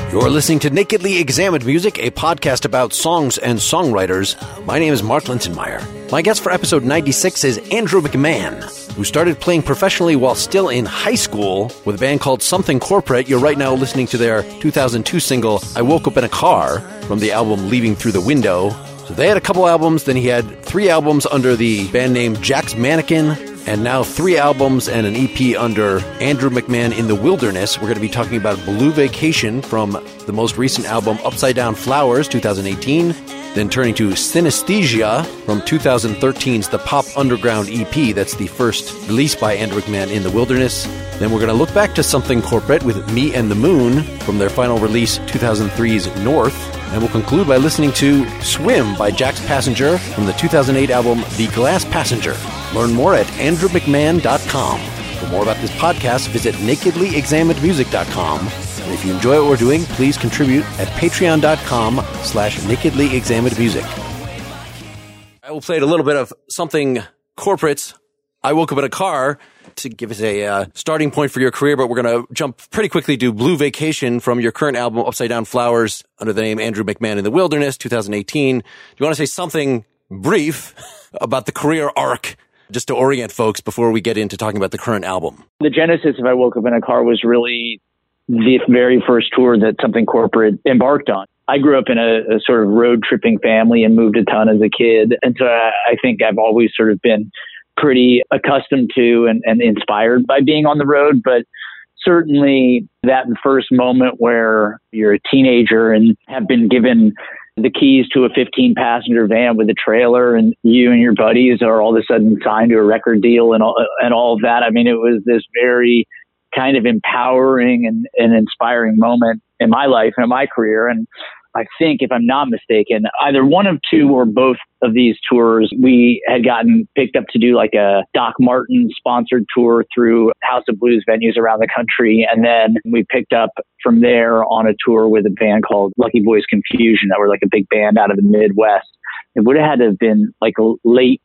You're listening to Nakedly Examined Music, a podcast about songs and songwriters. My name is Mark Linsenmeyer. My guest for episode 96 is Andrew McMahon, who started playing professionally while still in high school with a band called Something Corporate. You're right now listening to their 2002 single, I Woke Up in a Car, from the album Leaving Through the Window. So they had a couple albums, then he had 3 albums under the band name Jack's Mannequin, and now 3 albums and an EP under Andrew McMahon in the Wilderness. We're going to be talking about Blue Vacation from the most recent album Upside Down Flowers, 2018, then turning to Synesthesia from 2013's The Pop Underground EP. That's the first release by Andrew McMahon in the Wilderness. Then we're going to look back to Something Corporate with Me and the Moon from their final release, 2003's North. And we'll conclude by listening to Swim by Jack's Passenger from the 2008 album The Glass Passenger. Learn more at andrewmcmahon.com. For more about this podcast, visit nakedlyexaminedmusic.com. And if you enjoy what we're doing, please contribute at patreon.com/nakedlyexaminedmusic. I will play a little bit of Something Corporate. I Woke Up in a Car to give us a starting point for your career, but we're going to jump pretty quickly to Blue Vacation from your current album, Upside Down Flowers, under the name Andrew McMahon in the Wilderness, 2018. Do you want to say something brief about the career arc, just to orient folks before we get into talking about the current album? The genesis of I Woke Up in a Car was really the very first tour that Something Corporate embarked on. I grew up in a sort of road tripping family and moved a ton as a kid. And so I think I've always sort of been pretty accustomed to and inspired by being on the road. But certainly that first moment where you're a teenager and have been given the keys to a 15-passenger van with a trailer, and you and your buddies are all of a sudden signed to a record deal and all of that. I mean, it was this very kind of empowering and inspiring moment in my life and in my career. And I think, if I'm not mistaken, either one of 2 or both of these tours, we had gotten picked up to do like a Doc Martin sponsored tour through House of Blues venues around the country. And then we picked up from there on a tour with a band called Lucky Boys Confusion that were like a big band out of the Midwest. It would have had to have been like late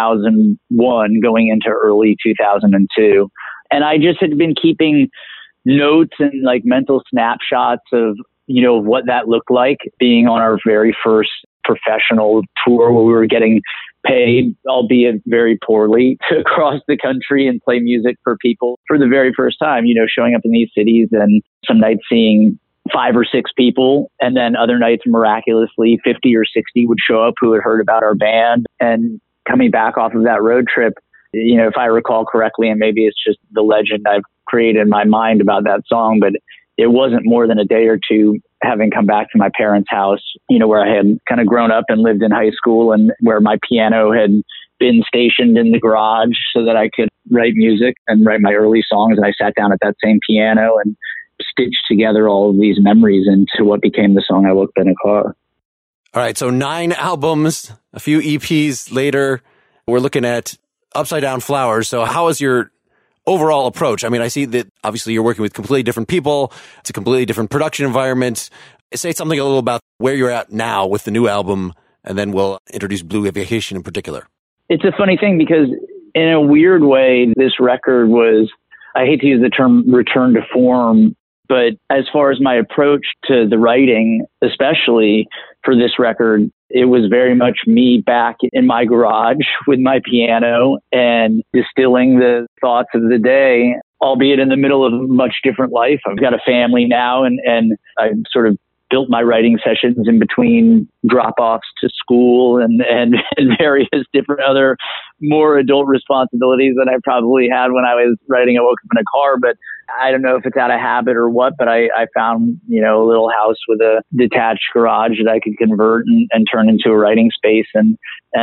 2001 going into early 2002. And I just had been keeping notes and like mental snapshots of, what that looked like being on our very first professional tour where we were getting paid, albeit very poorly, to cross the country and play music for people for the very first time, showing up in these cities and some nights seeing 5 or 6 people. And then other nights, miraculously, 50 or 60 would show up who had heard about our band. And coming back off of that road trip, if I recall correctly, and maybe it's just the legend I've created in my mind about that song, but it wasn't more than a day or 2 having come back to my parents' house, where I had kind of grown up and lived in high school, and where my piano had been stationed in the garage so that I could write music and write my early songs. And I sat down at that same piano and stitched together all of these memories into what became the song I Woke Up in a Car. All right, so 9 albums, a few EPs later, we're looking at Upside Down Flowers. So how is your overall approach? I mean, I see that obviously you're working with completely different people. It's a completely different production environment. Say something a little about where you're at now with the new album, and then we'll introduce Blue Vacation in particular. It's a funny thing because in a weird way, this record was, I hate to use the term return to form, but as far as my approach to the writing, especially for this record, it was very much me back in my garage with my piano and distilling the thoughts of the day, albeit in the middle of a much different life. I've got a family now, and I've sort of built my writing sessions in between drop-offs to school and various different other more adult responsibilities that I probably had when I was writing I Woke Up in a Car. But I don't know if it's out of habit or what, but I found, a little house with a detached garage that I could convert and turn into a writing space. And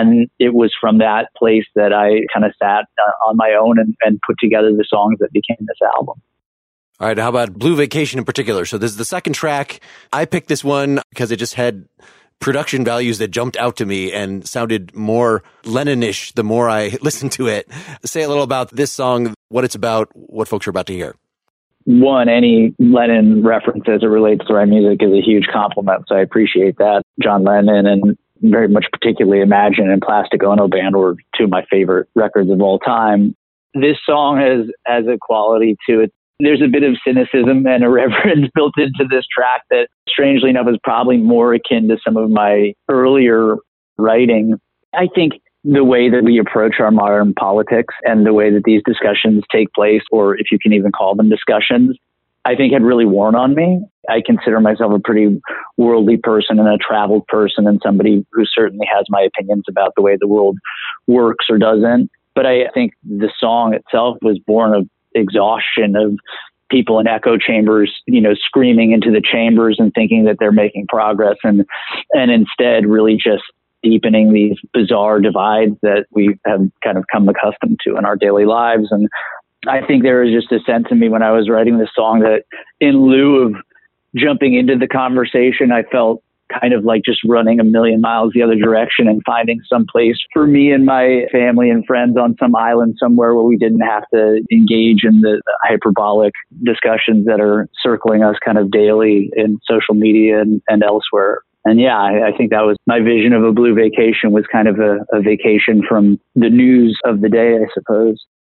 it was from that place that I kind of sat on my own and put together the songs that became this album. All right, how about Blue Vacation in particular? So this is the second track. I picked this one because it just had production values that jumped out to me and sounded more Lennon-ish the more I listened to it. Say a little about this song, what it's about, what folks are about to hear. One, any Lennon reference as it relates to our music is a huge compliment, so I appreciate that. John Lennon and very much particularly Imagine and Plastic Ono Band were 2 of my favorite records of all time. This song has a quality to it there's a bit of cynicism and irreverence built into this track that, strangely enough, is probably more akin to some of my earlier writing. I think the way that we approach our modern politics and the way that these discussions take place, or if you can even call them discussions, I think had really worn on me. I consider myself a pretty worldly person and a traveled person and somebody who certainly has my opinions about the way the world works or doesn't. But I think the song itself was born of exhaustion, of people in echo chambers, screaming into the chambers and thinking that they're making progress, and instead really just deepening these bizarre divides that we have kind of come accustomed to in our daily lives. And I think there was just a sense in me when I was writing this song that in lieu of jumping into the conversation, I felt kind of like just running a million miles the other direction and finding some place for me and my family and friends on some island somewhere where we didn't have to engage in the hyperbolic discussions that are circling us kind of daily in social media and elsewhere. And yeah, I think that was my vision of a blue vacation, was kind of a vacation from the news of the day, I suppose.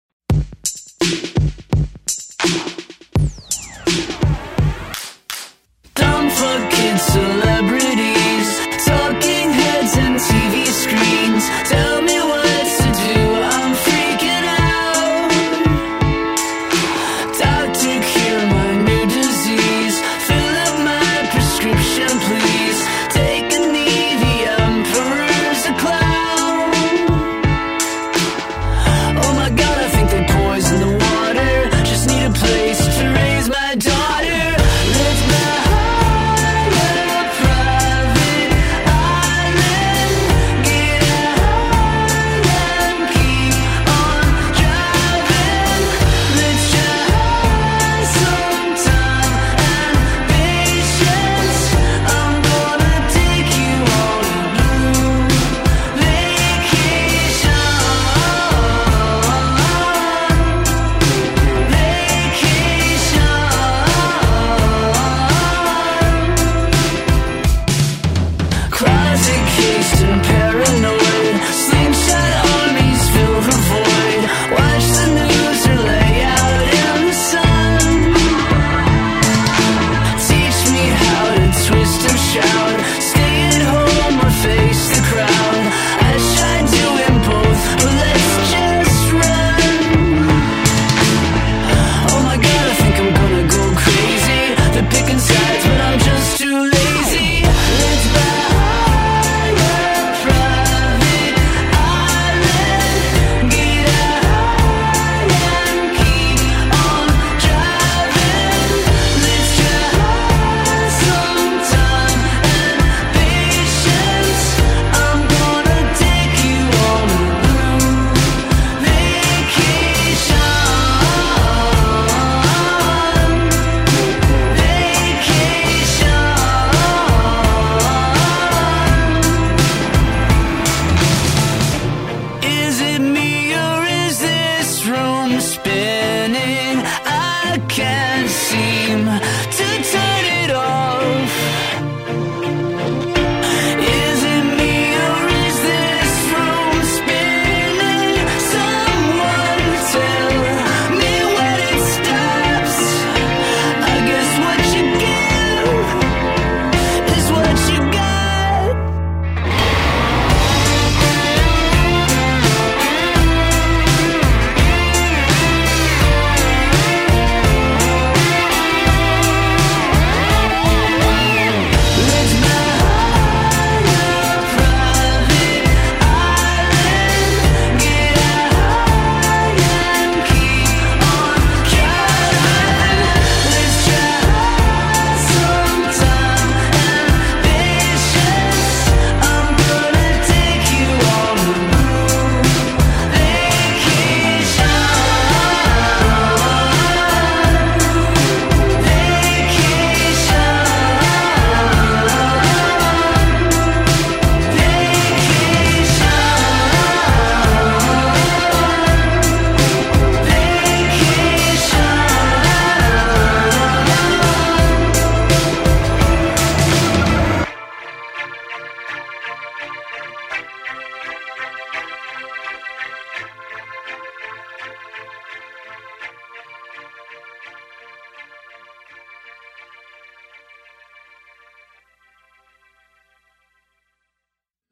Don't forget celebrities, talking heads and TV screens. Tell me what to do, I'm freaking out. Doctor, cure my new disease. Fill up my prescription, please. Take a knee, the emperor's a clown. Oh my God,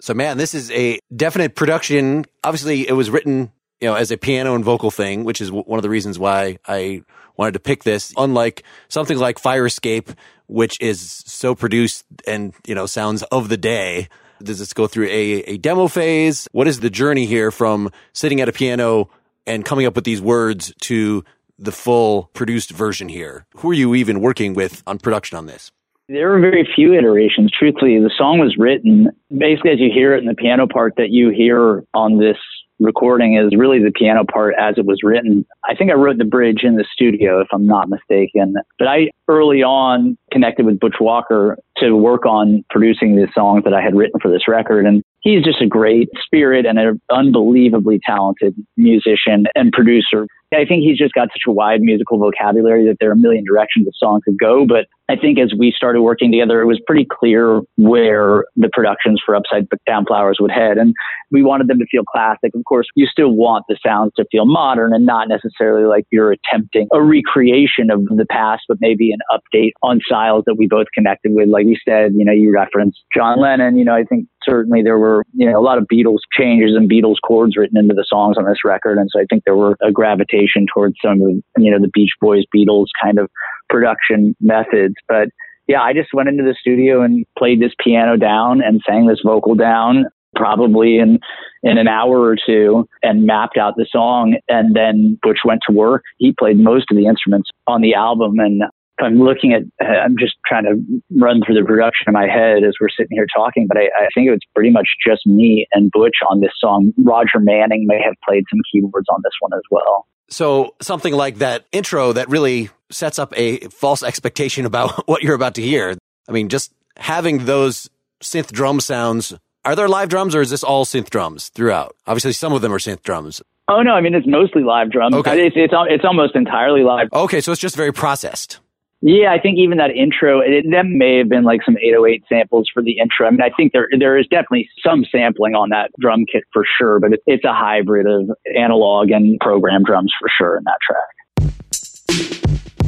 So, man, this is a definite production. Obviously, it was written, as a piano and vocal thing, which is one of the reasons why I wanted to pick this. Unlike something like Fire Escape, which is so produced and, sounds of the day. Does this go through a demo phase? What is the journey here from sitting at a piano and coming up with these words to the full produced version here? Who are you even working with on production on this? There were very few iterations. Truthfully, the song was written basically as you hear it, in the piano part that you hear on this recording is really the piano part as it was written. I think I wrote the bridge in the studio, if I'm not mistaken. But I early on connected with Butch Walker to work on producing the songs that I had written for this record. And he's just a great spirit and an unbelievably talented musician and producer. I think he's just got such a wide musical vocabulary that there are a million directions the song could go. But I think as we started working together, it was pretty clear where the productions for Upside Down Flowers would head. And we wanted them to feel classic. Of course, you still want the sounds to feel modern and not necessarily like you're attempting a recreation of the past, but maybe an update on styles that we both connected with. Like you said, you referenced John Lennon. I think certainly there were, a lot of Beatles changes and Beatles chords written into the songs on this record. And so I think there were a gravitation towards some of, the Beach Boys, Beatles kind of production methods. But yeah, I just went into the studio and played this piano down and sang this vocal down probably in an hour or two and mapped out the song. And then Butch went to work. He played most of the instruments on the album. And I'm just trying to run through the production in my head as we're sitting here talking, but I think it was pretty much just me and Butch on this song. Roger Manning may have played some keyboards on this one as well. So something like that intro that really sets up a false expectation about what you're about to hear. I mean, just having those synth drum sounds. Are there live drums or is this all synth drums throughout? Obviously, some of them are synth drums. Oh, no. I mean, it's mostly live drums. Okay. It's almost entirely live. Okay, so it's just very processed. Yeah, I think even that intro, that may have been like some 808 samples for the intro. I mean, I think there is definitely some sampling on that drum kit for sure, but it's a hybrid of analog and program drums for sure in that track.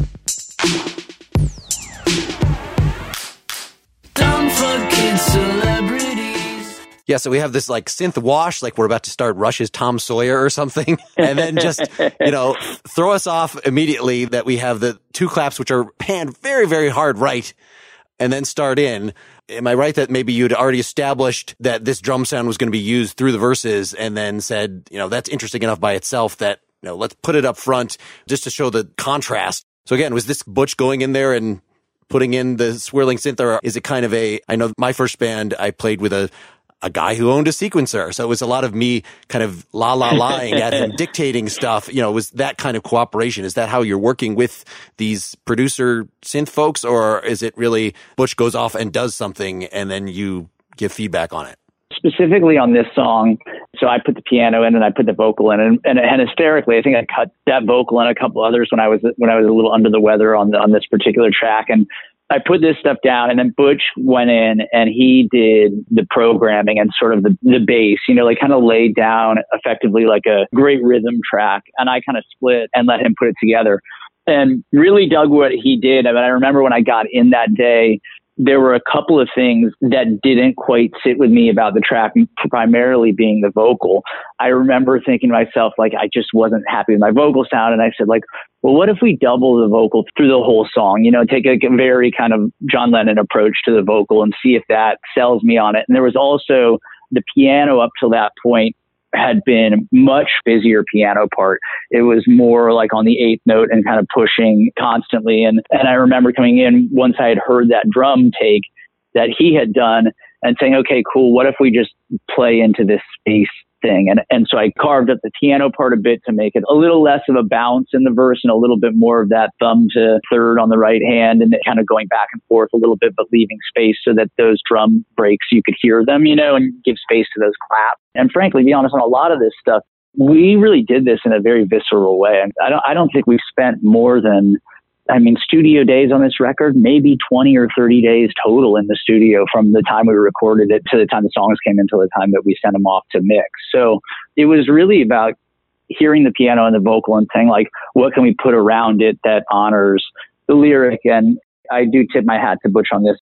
Dumb fucking celebrities. Yeah, so we have this like synth wash, like we're about to start Rush's Tom Sawyer or something. And then just, throw us off immediately that we have the two claps, which are panned very, very hard right, and then start in. Am I right that maybe you'd already established that this drum sound was going to be used through the verses and then said, that's interesting enough by itself that, let's put it up front just to show the contrast. So again, was this Butch going in there and putting in the swirling synth, or is it kind of I know my first band, I played with a guy who owned a sequencer. So it was a lot of me kind of la-la-lying at him, dictating stuff. Was that kind of cooperation? Is that how you're working with these producer synth folks? Or is it really Butch goes off and does something and then you give feedback on it? Specifically on this song, so I put the piano in and I put the vocal in, and hysterically, I think I cut that vocal and a couple others when I was a little under the weather on this particular track. And I put this stuff down, and then Butch went in and he did the programming and sort of the bass, kind of laid down effectively like a great rhythm track. And I kind of split and let him put it together and really dug what he did. I mean, I remember when I got in that day, there were a couple of things that didn't quite sit with me about the track, primarily being the vocal. I remember thinking to myself, like, I just wasn't happy with my vocal sound. And I said, like, well, what if we double the vocal through the whole song? Take a very kind of John Lennon approach to the vocal and see if that sells me on it. And there was also the piano up till that point had been much busier piano part. It was more like on the eighth note and kind of pushing constantly. And I remember coming in once I had heard that drum take that he had done and saying, okay, cool. What if we just play into this space thing? And so I carved up the piano part a bit to make it a little less of a bounce in the verse and a little bit more of that thumb to third on the right hand and kind of going back and forth a little bit, but leaving space so that those drum breaks, you could hear them, and give space to those claps. And frankly, to be honest, on a lot of this stuff, we really did this in a very visceral way. And I don't think we spent more than, studio days on this record, maybe 20 or 30 days total in the studio from the time we recorded it to the time the songs came in to the time that we sent them off to mix. So it was really about hearing the piano and the vocal and saying, like, what can we put around it that honors the lyric? And I do tip my hat to Butch on this.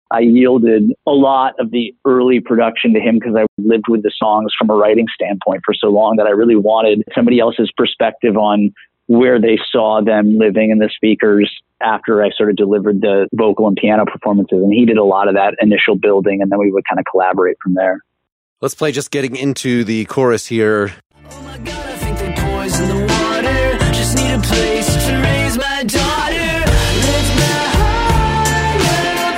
I yielded a lot of the early production to him because I lived with the songs from a writing standpoint for so long that I really wanted somebody else's perspective on where they saw them living in the speakers after I sort of delivered the vocal and piano performances. And he did a lot of that initial building, and then we would kind of collaborate from there. Let's play just getting into the chorus here. Oh my God, I think they poison the water. Just need a place to raise my daughter. Lift my heart,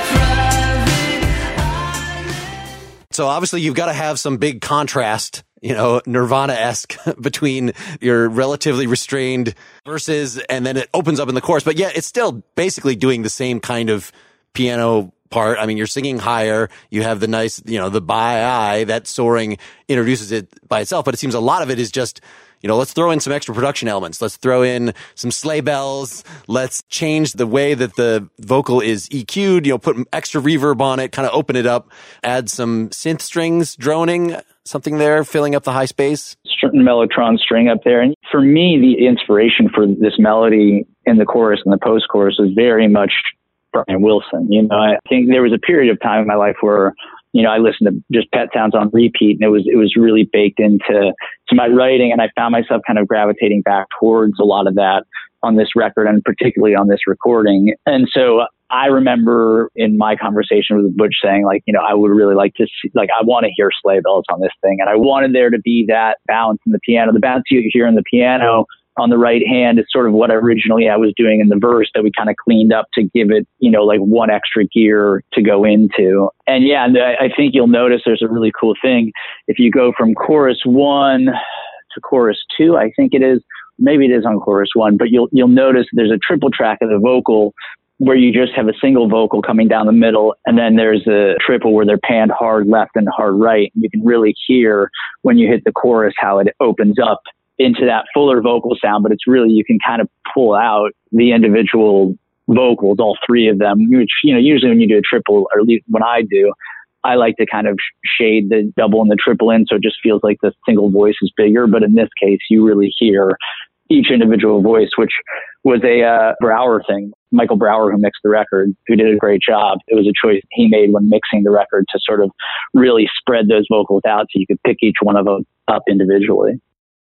private. So obviously you've got to have some big contrast, Nirvana-esque between your relatively restrained verses, and then it opens up in the chorus. But yeah, it's still basically doing the same kind of piano part. I mean, you're singing higher. You have the nice, the by that soaring introduces it by itself. But it seems a lot of it is just, let's throw in some extra production elements. Let's throw in some sleigh bells. Let's change the way that the vocal is EQ'd, put extra reverb on it, kind of open it up, add some synth strings droning, something there, filling up the high space. Certain Mellotron string up there. And for me, the inspiration for this melody in the chorus and the post-chorus was very much Brian Wilson. I think there was a period of time in my life where, I listened to just Pet Sounds on repeat, and it was really baked into my writing. And I found myself kind of gravitating back towards a lot of that on this record, and particularly on this recording. And so I remember in my conversation with Butch saying, I would really like to see, I want to hear sleigh bells on this thing. And I wanted there to be that bounce in the piano. The bounce you hear in the piano on the right hand is sort of what originally I was doing in the verse that we kind of cleaned up to give it, one extra gear to go into. And yeah, I think you'll notice there's a really cool thing. If you go from chorus 1 to chorus 2, I think it is, maybe it is on chorus 1, but you'll notice there's a triple track of the vocal where you just have a single vocal coming down the middle, and then there's a triple where they're panned hard left and hard right. You can really hear when you hit the chorus how it opens up into that fuller vocal sound, but it's really, you can kind of pull out the individual vocals, all three of them, which, usually when you do a triple, or at least when I do, I like to kind of shade the double and the triple in, so it just feels like the single voice is bigger. But in this case, you really hear each individual voice, which was a Brower thing. Michael Brower, who mixed the record, who did a great job. It was a choice he made when mixing the record to sort of really spread those vocals out so you could pick each one of them up individually.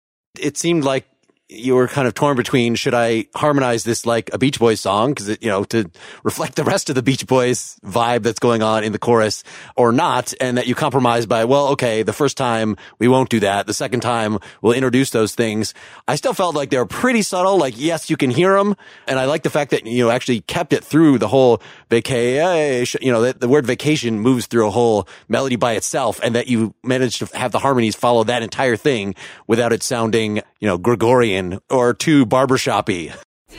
It seemed like you were kind of torn between, should I harmonize this like a Beach Boys song, because to reflect the rest of the Beach Boys vibe that's going on in the chorus, or not, and that you compromise by, well, okay, the first time we won't do that. The second time we'll introduce those things. I still felt like they were pretty subtle. Like, yes, you can hear them, and I like the fact that you actually kept it through the whole vacation. The word vacation moves through a whole melody by itself, and that you managed to have the harmonies follow that entire thing without it sounding, Gregorian or too barbershop-y.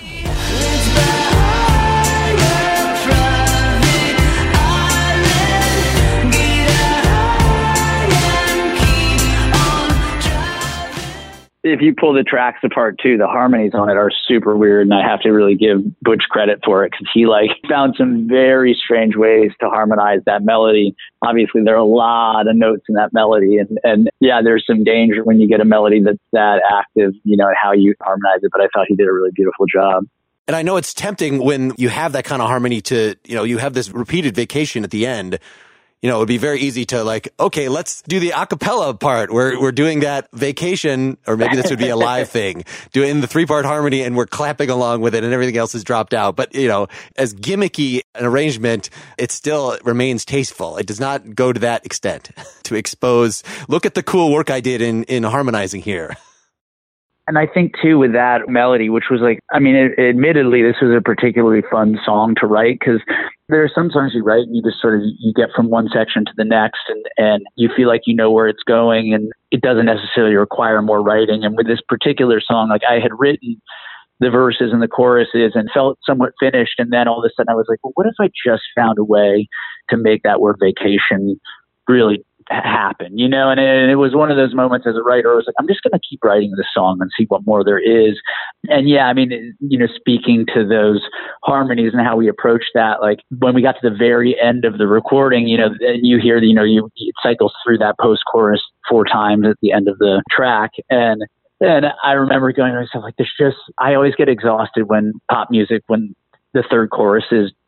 If you pull the tracks apart too, the harmonies on it are super weird, and I have to really give Butch credit for it, because he found some very strange ways to harmonize that melody. Obviously, there are a lot of notes in that melody, and yeah, there's some danger when you get a melody that's that active, how you harmonize it. But I thought he did a really beautiful job. And I know it's tempting when you have that kind of harmony to, you have this repeated vacation at the end. It would be very easy to okay, let's do the a cappella part. We're doing that vacation, or maybe this would be a live thing, doing the 3-part harmony, and we're clapping along with it, and everything else is dropped out. But, as gimmicky an arrangement, it still remains tasteful. It does not go to that extent to expose, look at the cool work I did in harmonizing here. And I think too, with that melody, which was admittedly, this was a particularly fun song to write, because there are some songs you write and you just you get from one section to the next, and you feel like you know where it's going, and it doesn't necessarily require more writing. And with this particular song, I had written the verses and the choruses and felt somewhat finished, and then all of a sudden I was like, well, what if I just found a way to make that word vacation really happen, and it was one of those moments as a writer, I was like, I'm just going to keep writing this song and see what more there is. And yeah, speaking to those harmonies and how we approached that, when we got to the very end of the recording, and you hear, it cycles through that post-chorus 4 times at the end of the track. And I remember going to myself, I always get exhausted when pop music, when the third chorus is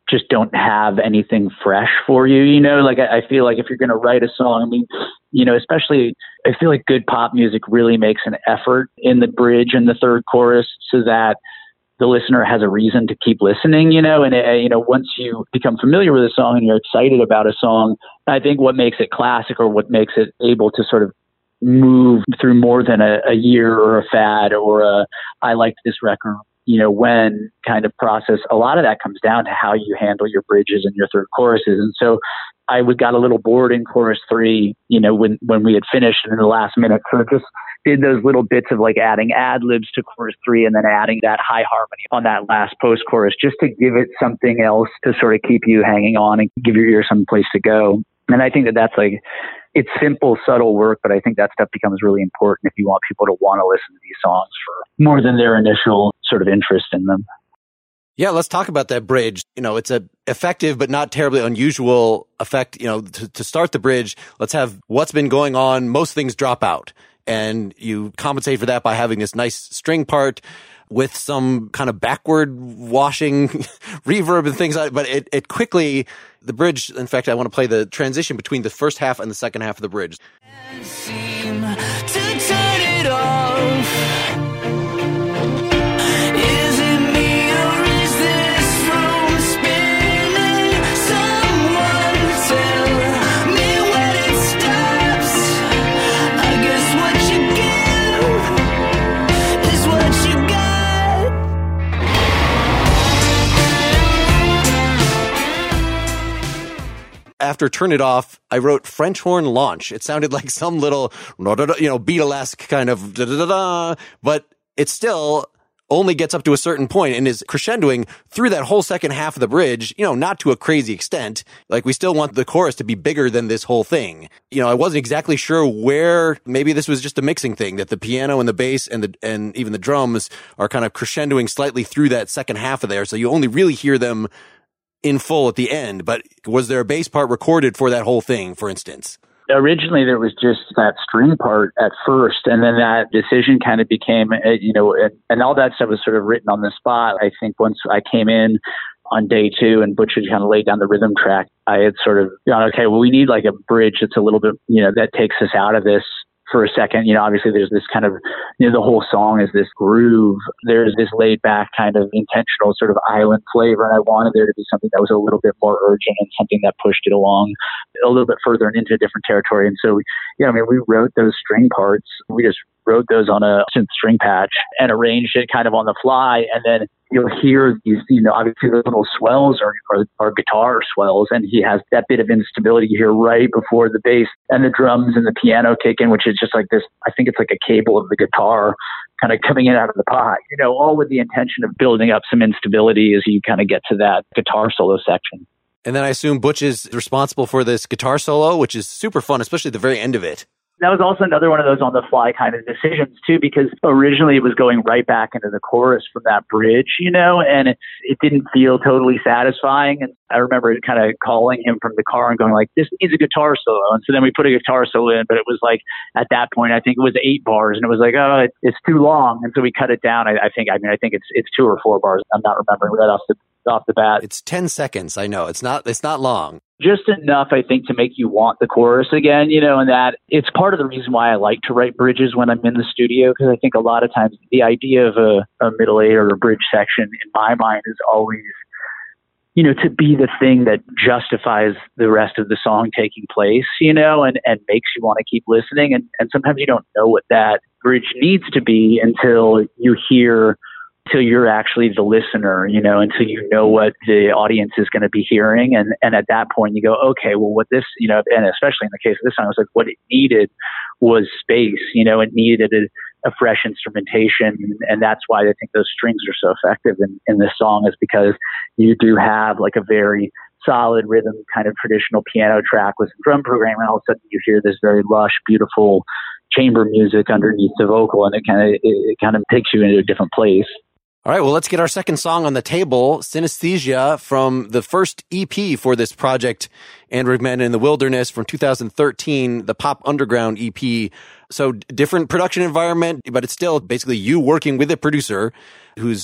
just don't have anything fresh for you. You know, like I feel like if you're going to write a song, I mean, you know, especially I feel like good pop music really makes an effort in the bridge and the third chorus so that the listener has a reason to keep listening, you know, and, you know, once you become familiar with a song and you're excited about a song, I think what makes it classic or what makes it able to sort of move through more than a year or a fad or I liked this record, you know, when kind of process, a lot of that comes down to how you handle your bridges and your third choruses. And so I got a little bored in chorus 3, you know, when we had finished in the last minute. So just did those little bits of like adding ad libs to chorus 3 and then adding that high harmony on that last post chorus just to give it something else to sort of keep you hanging on and give your ear some place to go. And I think that that's like, it's simple, subtle work, but I think that stuff becomes really important if you want people to want to listen to these songs for more than their initial sort of interest in them. Yeah, let's talk about that bridge. You know, it's a effective but not terribly unusual effect. You know, to start the bridge, let's have what's been going on. Most things drop out, and you compensate for that by having this nice string part with some kind of backward washing reverb and things like that. But it quickly, the bridge, in fact, I want to play the transition between the first half and the second half of the bridge. Seem to turn it off. After Turn It Off, I wrote French horn launch. It sounded like some little, you know, Beatlesque kind of da-da-da-da, but it still only gets up to a certain point and is crescendoing through that whole second half of the bridge, you know, not to a crazy extent. Like, we still want the chorus to be bigger than this whole thing. You know, I wasn't exactly sure where, maybe this was just a mixing thing, that the piano and the bass and even the drums are kind of crescendoing slightly through that second half of there. So you only really hear them in full at the end. But was there a bass part recorded for that whole thing, for instance? Originally, there was just that string part at first, and then that decision kind of became, you know, and all that stuff was sort of written on the spot. I think once I came in on day 2 and Butch had kind of laid down the rhythm track, I had sort of gone, okay, well, we need like a bridge that's a little bit, you know, that takes us out of this for a second. You know, obviously there's this kind of, you know, the whole song is this groove. There's this laid back kind of intentional sort of island flavor. And I wanted there to be something that was a little bit more urgent and something that pushed it along a little bit further and into a different territory. And so, yeah, I mean, we wrote those string parts. We just wrote those on a synth string patch and arranged it kind of on the fly. And then you'll hear these, you know, obviously the little swells are guitar swells, and he has that bit of instability here right before the bass and the drums and the piano kick in, which is just like this, I think it's like a cable of the guitar kind of coming in out of the pot, you know, all with the intention of building up some instability as you kind of get to that guitar solo section. And then I assume Butch is responsible for this guitar solo, which is super fun, especially at the very end of it. That was also another one of those on the fly kind of decisions too, because originally it was going right back into the chorus from that bridge, you know, and it didn't feel totally satisfying. And I remember kind of calling him from the car and going like, this needs a guitar solo. And so then we put a guitar solo in, but it was like, at that point, I think it was 8 bars, and it was like, oh, it's too long. And so we cut it down. I think it's 2 or 4 bars. I'm not remembering right off the bat. It's 10 seconds. I know it's not long. Just enough, I think, to make you want the chorus again, you know, and that it's part of the reason why I like to write bridges when I'm in the studio, because I think a lot of times the idea of a middle 8 or a bridge section in my mind is always, you know, to be the thing that justifies the rest of the song taking place, you know, and makes you want to keep listening. And sometimes you don't know what that bridge needs to be until you're actually the listener, you know, until you know what the audience is going to be hearing. And at that point you go, okay, well, what this, you know, and especially in the case of this song, I was like, what it needed was space, you know, it needed a fresh instrumentation. And that's why I think those strings are so effective in this song, is because you do have like a very solid rhythm, kind of traditional piano track with some drum programming. And all of a sudden you hear this very lush, beautiful chamber music underneath the vocal, and it kind of takes you into a different place. All right, well, let's get our second song on the table, Synesthesia, from the first EP for this project, Andrew McMahon in the Wilderness, from 2013, the Pop Underground EP. So different production environment, but it's still basically you working with a producer who's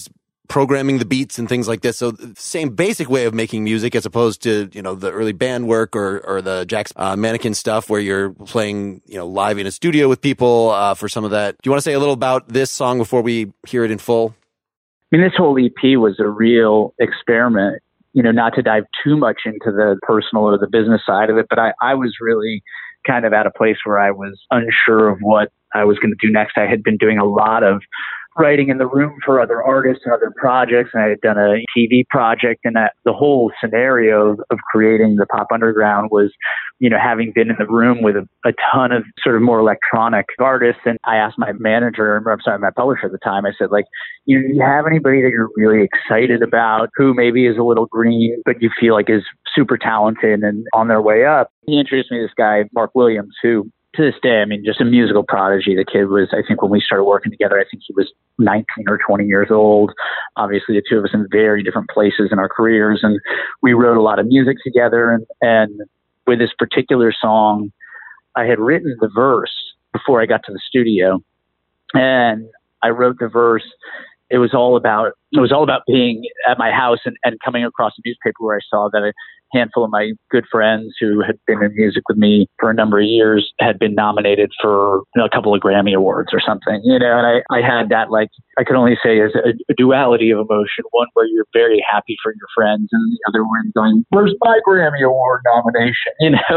programming the beats and things like this. So the same basic way of making music as opposed to, the early band work or the Jack's Mannequin stuff where you're playing, live in a studio with people for some of that. Do you want to say a little about this song before we hear it in full? I mean, this whole EP was a real experiment, not to dive too much into the personal or the business side of it, but I was really kind of at a place where I was unsure of what I was going to do next. I had been doing a lot of writing in the room for other artists and other projects, and I had done a TV project, and the whole scenario of creating the Pop Underground was, having been in the room with a ton of sort of more electronic artists. And I asked my my publisher at the time, I said, do you have anybody that you're really excited about who maybe is a little green, but you feel like is super talented and on their way up? He introduced me to this guy, Mark Williams, who to this day, just a musical prodigy. The kid was, I think when we started working together, I think he was 19 or 20 years old. Obviously, the two of us in very different places in our careers. And we wrote a lot of music together. And with this particular song, I had written the verse before I got to the studio. And I wrote the verse. It was all about being at my house and coming across a newspaper where I saw that a handful of my good friends who had been in music with me for a number of years had been nominated for a couple of Grammy Awards or something, and I had that, I could only say as a duality of emotion, one where you're very happy for your friends and the other one going, where's my Grammy Award nomination,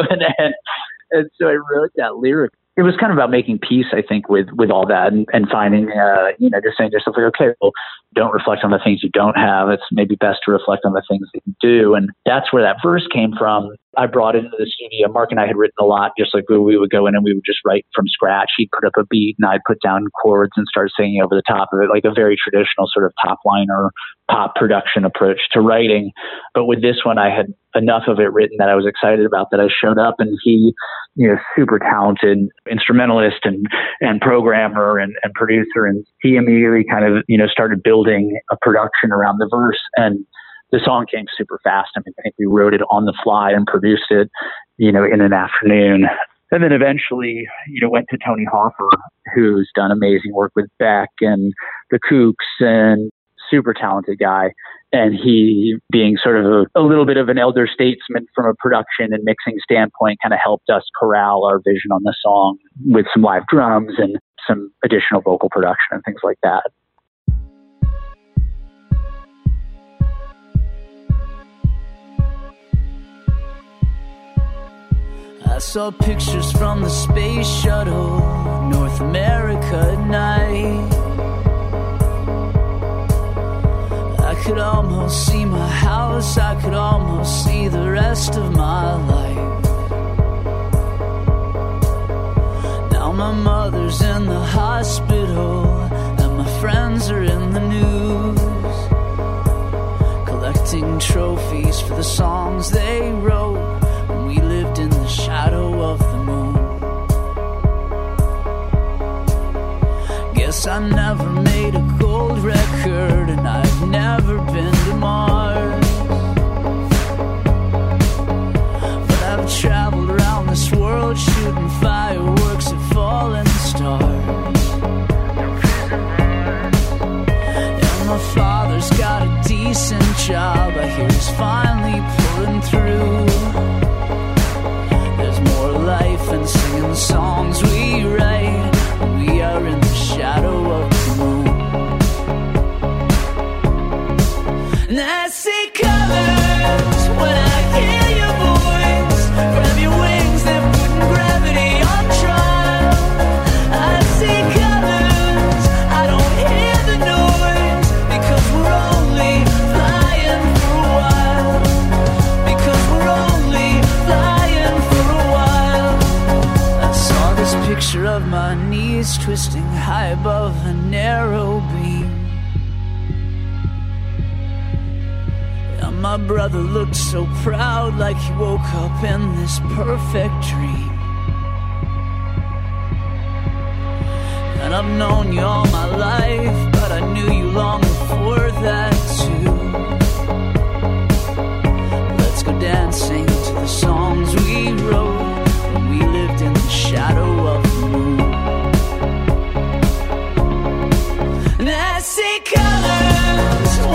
and so I wrote that lyric. It was kind of about making peace, I think, with all that and finding, just saying to yourself, okay, well, don't reflect on the things you don't have. It's maybe best to reflect on the things that you do. And that's where that verse came from. I brought it into the studio. Mark and I had written a lot, just like we would go in and we would just write from scratch. He'd put up a beat and I'd put down chords and start singing over the top of it, like a very traditional sort of top liner pop production approach to writing. But with this one, I had enough of it written that I was excited about that I showed up, and he, super talented instrumentalist and programmer and producer. And he immediately kind of, started building a production around the verse, and the song came super fast. I think we wrote it on the fly and produced it, in an afternoon. And then eventually, went to Tony Hoffer, who's done amazing work with Beck and the Kooks, and super talented guy. And he, being sort of a little bit of an elder statesman from a production and mixing standpoint, kind of helped us corral our vision on the song with some live drums and some additional vocal production and things like that. I saw pictures from the space shuttle, North America at night. I could almost see my house, I could almost see the rest of my life. Now my mother's in the hospital, and my friends are in the news, collecting trophies for the songs they wrote when we lived in the shadow of the moon. Guess I never made a gold record, and I've never been to Mars, but I've traveled around this world shooting fireworks at falling stars. And my father's got a decent job, I hear he's finally pulling through. There's more life in singing the songs we write when we are in the shadow of the moon. And I see colors when I hear your voice, grab your wings, they're putting gravity on trial. I see colors, I don't hear the noise, because we're only flying for a while. Because we're only flying for a while. I saw this picture of my knees twisting high above a narrow beam. My brother looked so proud, like he woke up in this perfect dream. And I've known you all my life, but I knew you long before that too. Let's go dancing to the songs we wrote when we lived in the shadow of the moon. And I see colors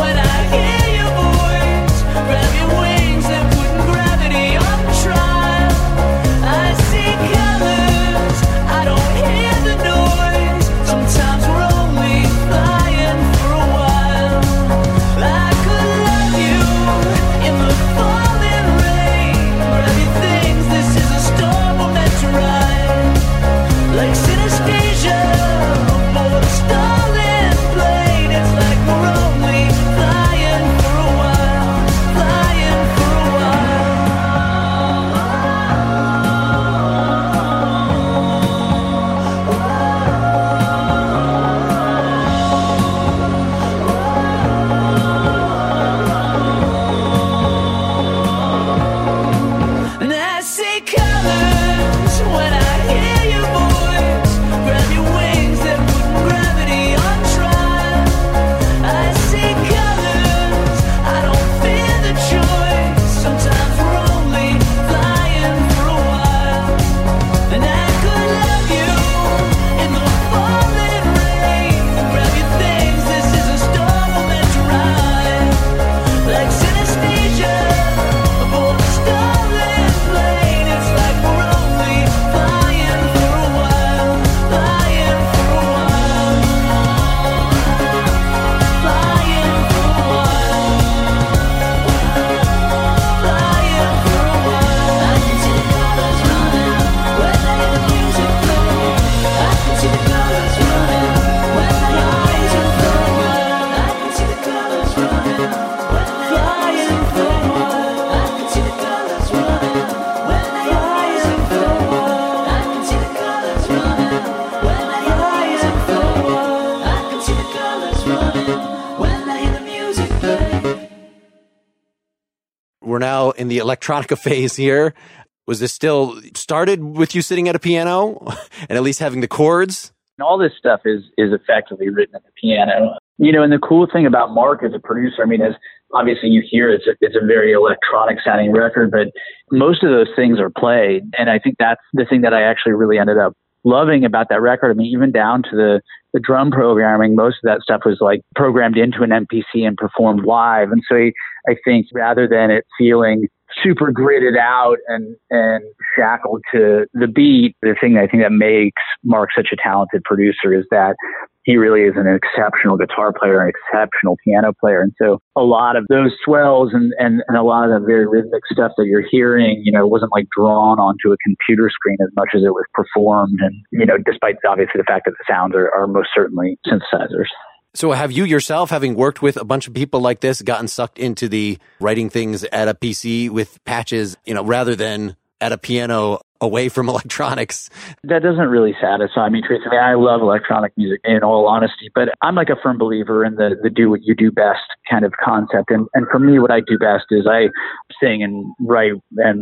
we're now in the electronica phase here. Was this still started with you sitting at a piano and at least having the chords? And all this stuff is effectively written at the piano. And the cool thing about Mark as a producer, is obviously you hear it's a very electronic sounding record, but most of those things are played. And I think that's the thing that I actually really ended up loving about that record. Even down to the drum programming, most of that stuff was like programmed into an MPC and performed live. And so I think rather than it feeling super gridded out and shackled to the beat, the thing I think that makes Mark such a talented producer is that he really is an exceptional guitar player, an exceptional piano player. And so a lot of those swells and a lot of the very rhythmic stuff that you're hearing, wasn't like drawn onto a computer screen as much as it was performed. And, despite obviously the fact that the sounds are most certainly synthesizers. So have you yourself, having worked with a bunch of people like this, gotten sucked into the writing things at a PC with patches, rather than at a piano away from electronics? That doesn't really satisfy me, Tracy. I love electronic music in all honesty, but I'm like a firm believer in the do what you do best kind of concept. And for me, what I do best is I sing and write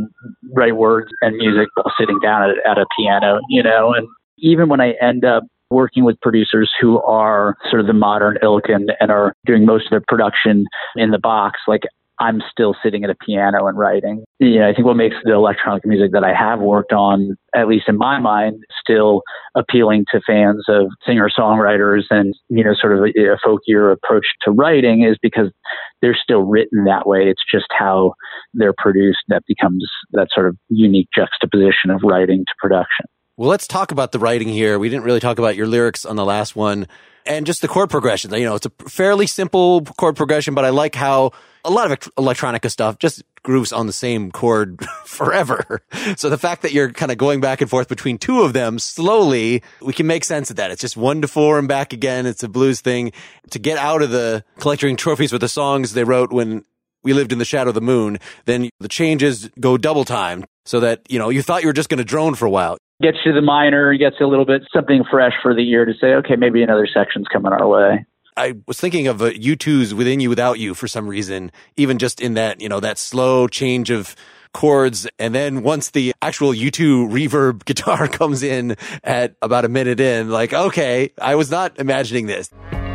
words and music while sitting down at a piano, and even when I end up working with producers who are sort of the modern ilk and are doing most of their production in the box, like I'm still sitting at a piano and writing. I think what makes the electronic music that I have worked on, at least in my mind, still appealing to fans of singer-songwriters and, sort of a folkier approach to writing is because they're still written that way. It's just how they're produced that becomes that sort of unique juxtaposition of writing to production. Well, let's talk about the writing here. We didn't really talk about your lyrics on the last one and just the chord progression. It's a fairly simple chord progression, but I like how a lot of electronica stuff just grooves on the same chord forever. So the fact that you're kind of going back and forth between two of them slowly, we can make sense of that. It's just 1 to 4 and back again. It's a blues thing. To get out of the collecting trophies with the songs they wrote when we lived in the shadow of the moon, then the changes go double time so that, you thought you were just going to drone for a while. Gets to the minor, gets a little bit something fresh for the ear to say, okay, maybe another section's coming our way. I was thinking of U2's Within You, Without You for some reason, even just in that, that slow change of chords. And then once the actual U2 reverb guitar comes in at about a minute in, like, okay, I was not imagining this.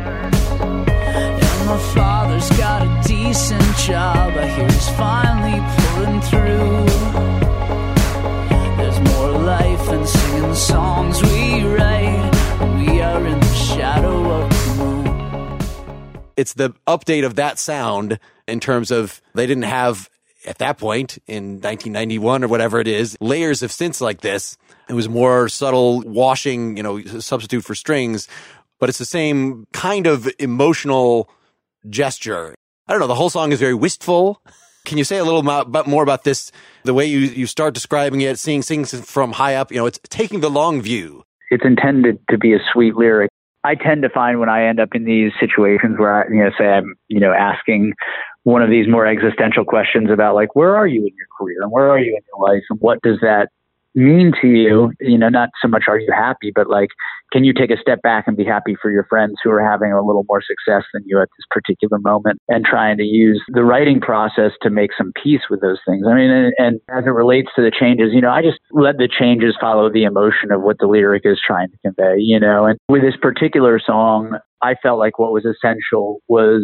And my father's got a decent job. I hear he's finally pulling through. There's more life than singing songs we write. We are in the shadow of the moon. It's the update of that sound in terms of they didn't have, at that point in 1991 or whatever it is, layers of synths like this. It was more subtle washing, substitute for strings, but it's the same kind of emotional gesture. I don't know, the whole song is very wistful. Can you say a little more about this, the way you start describing it, seeing things from high up, it's taking the long view. It's intended to be a sweet lyric. I tend to find when I end up in these situations where say I'm, asking one of these more existential questions about like, where are you in your career and where are you in your life and what does that mean to you? Not so much are you happy, but like, can you take a step back and be happy for your friends who are having a little more success than you at this particular moment and trying to use the writing process to make some peace with those things. And as it relates to the changes, I just let the changes follow the emotion of what the lyric is trying to convey, and with this particular song, I felt like what was essential was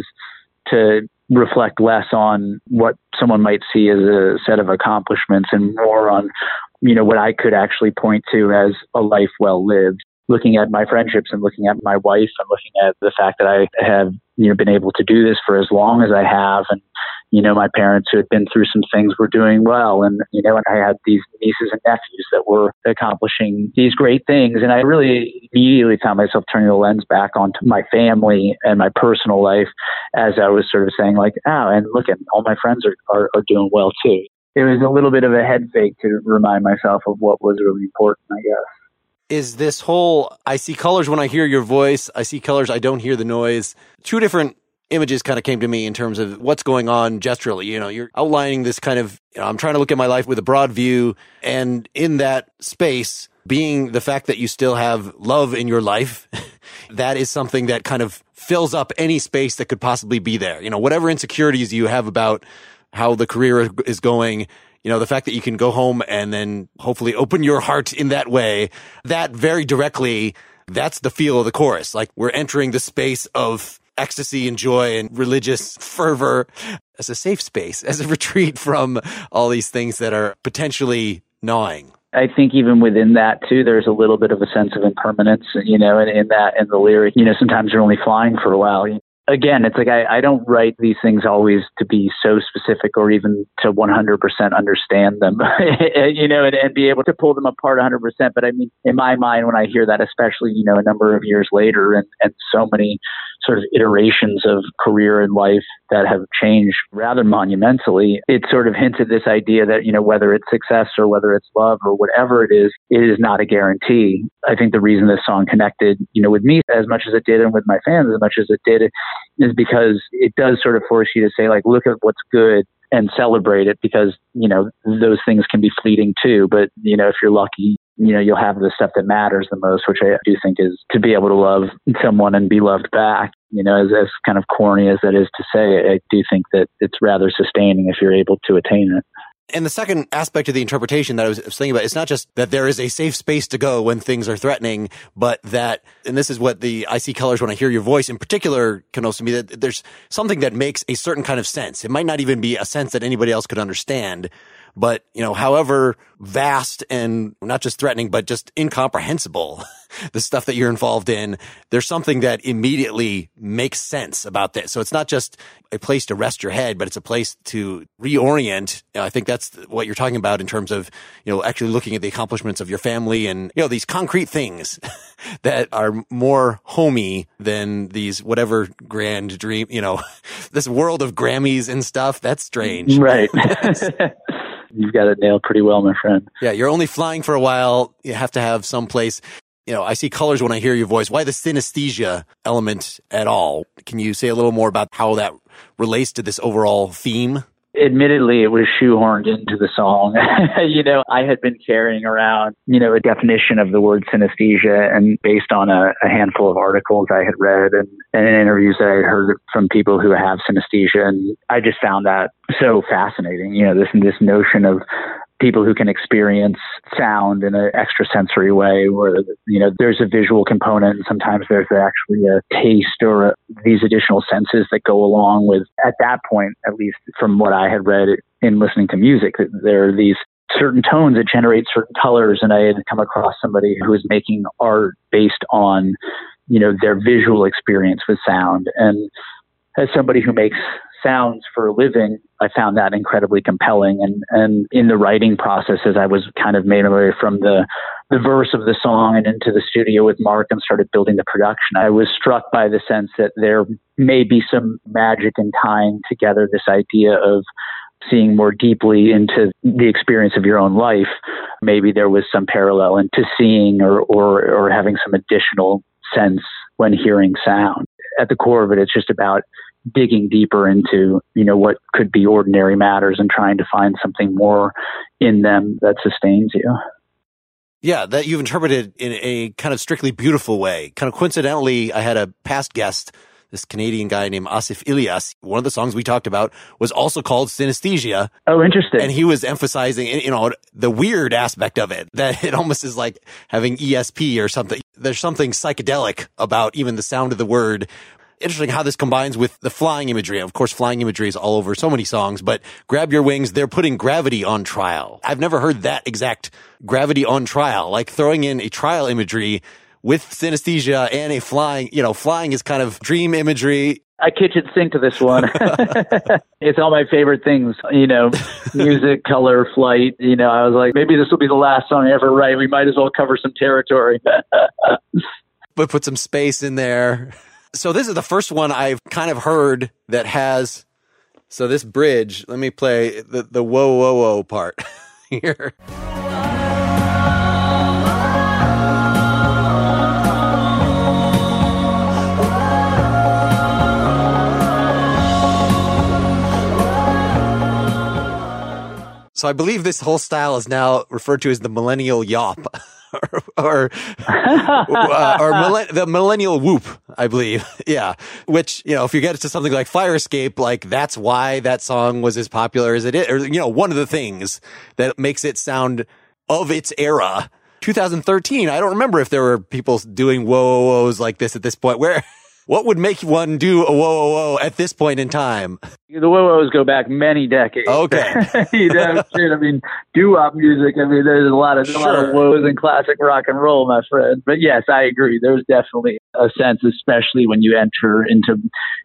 to reflect less on what someone might see as a set of accomplishments and more on, what I could actually point to as a life well lived. Looking at my friendships and looking at my wife and looking at the fact that I have, been able to do this for as long as I have. And, my parents who had been through some things were doing well. And, and I had these nieces and nephews that were accomplishing these great things. And I really immediately found myself turning the lens back onto my family and my personal life as I was sort of saying like, oh, and look at all my friends are doing well too. It was a little bit of a head fake to remind myself of what was really important, I guess. Is this whole, I see colors when I hear your voice, I see colors, I don't hear the noise. Two different images kind of came to me in terms of what's going on gesturally. You're outlining this kind of, I'm trying to look at my life with a broad view. And in that space, being the fact that you still have love in your life, that is something that kind of fills up any space that could possibly be there. Whatever insecurities you have about how the career is going, the fact that you can go home and then hopefully open your heart in that way, that very directly, that's the feel of the chorus. Like we're entering the space of ecstasy and joy and religious fervor as a safe space, as a retreat from all these things that are potentially gnawing. I think even within that too, there's a little bit of a sense of impermanence, and in the lyric, sometimes you're only flying for a while. Again, it's like I don't write these things always to be so specific or even to 100% understand them, and be able to pull them apart 100%. But I mean, in my mind, when I hear that, especially, a number of years later and so many sort of iterations of career and life that have changed rather monumentally, it sort of hints at this idea that, whether it's success or whether it's love or whatever it is not a guarantee. I think the reason this song connected, with me as much as it did and with my fans as much as it did is because it does sort of force you to say, like, look at what's good and celebrate it, because, those things can be fleeting too. But, if you're lucky, you'll have the stuff that matters the most, which I do think is to be able to love someone and be loved back. As kind of corny as that is to say, I do think that it's rather sustaining if you're able to attain it. And the second aspect of the interpretation that I was thinking about, it's not just that there is a safe space to go when things are threatening, but that, and this is what the I See Colors When I Hear Your Voice in particular connotes to me, that there's something that makes a certain kind of sense. It might not even be a sense that anybody else could understand, but, however vast and not just threatening, but just incomprehensible, the stuff that you're involved in, there's something that immediately makes sense about this. So it's not just a place to rest your head, but it's a place to reorient. I think that's what you're talking about in terms of, actually looking at the accomplishments of your family and, these concrete things that are more homey than these whatever grand dream, this world of Grammys and stuff. That's strange. Right. You've got it nailed pretty well, my friend. Yeah, you're only flying for a while. You have to have some place. I see colors when I hear your voice. Why the synesthesia element at all? Can you say a little more about how that relates to this overall theme? Admittedly, it was shoehorned into the song. I had been carrying around, a definition of the word synesthesia, and based on a handful of articles I had read and interviews that I had heard from people who have synesthesia. And I just found that so fascinating, this notion of people who can experience sound in an extrasensory way, where, there's a visual component and sometimes there's actually a taste or these additional senses that go along with, at that point, at least from what I had read in listening to music, that there are these certain tones that generate certain colors. And I had come across somebody who was making art based on, their visual experience with sound. And as somebody who makes sounds for a living, I found that incredibly compelling. And in the writing process, as I was kind of made my way from the verse of the song and into the studio with Mark and started building the production, I was struck by the sense that there may be some magic in tying together this idea of seeing more deeply into the experience of your own life. Maybe there was some parallel into seeing or having some additional sense when hearing sound. At the core of it, it's just about digging deeper into, what could be ordinary matters and trying to find something more in them that sustains you. Yeah, that you've interpreted in a kind of strictly beautiful way. Kind of coincidentally, I had a past guest, this Canadian guy named Asif Ilyas. One of the songs we talked about was also called Synesthesia. Oh, interesting. And he was emphasizing, the weird aspect of it, that it almost is like having ESP or something. There's something psychedelic about even the sound of the word. Interesting how this combines with the flying imagery. Of course, flying imagery is all over so many songs, but Grab Your Wings, they're putting gravity on trial. I've never heard that exact gravity on trial, like throwing in a trial imagery with synesthesia and a flying, flying is kind of dream imagery. I kitchen sink to this one. It's all my favorite things, music, color, flight. I was like, maybe this will be the last song I ever write. We might as well cover some territory. But put some space in there. So this is the first one I've kind of heard that has, so this bridge, let me play the whoa, whoa, whoa part here. So I believe this whole style is now referred to as the millennial yawp, or the millennial whoop, I believe. Yeah. Which, if you get to something like Fire Escape, like that's why that song was as popular as it is, or, one of the things that makes it sound of its era. 2013, I don't remember if there were people doing whoa, whoa, whoas like this at this point. What would make one do a whoa, whoa, whoa at this point in time? The whoa-whoas go back many decades. Okay. Shit. I mean, doo-wop music. I mean, there's a lot of whoas in classic rock and roll, my friend. But yes, I agree. There's definitely a sense, especially when you enter into,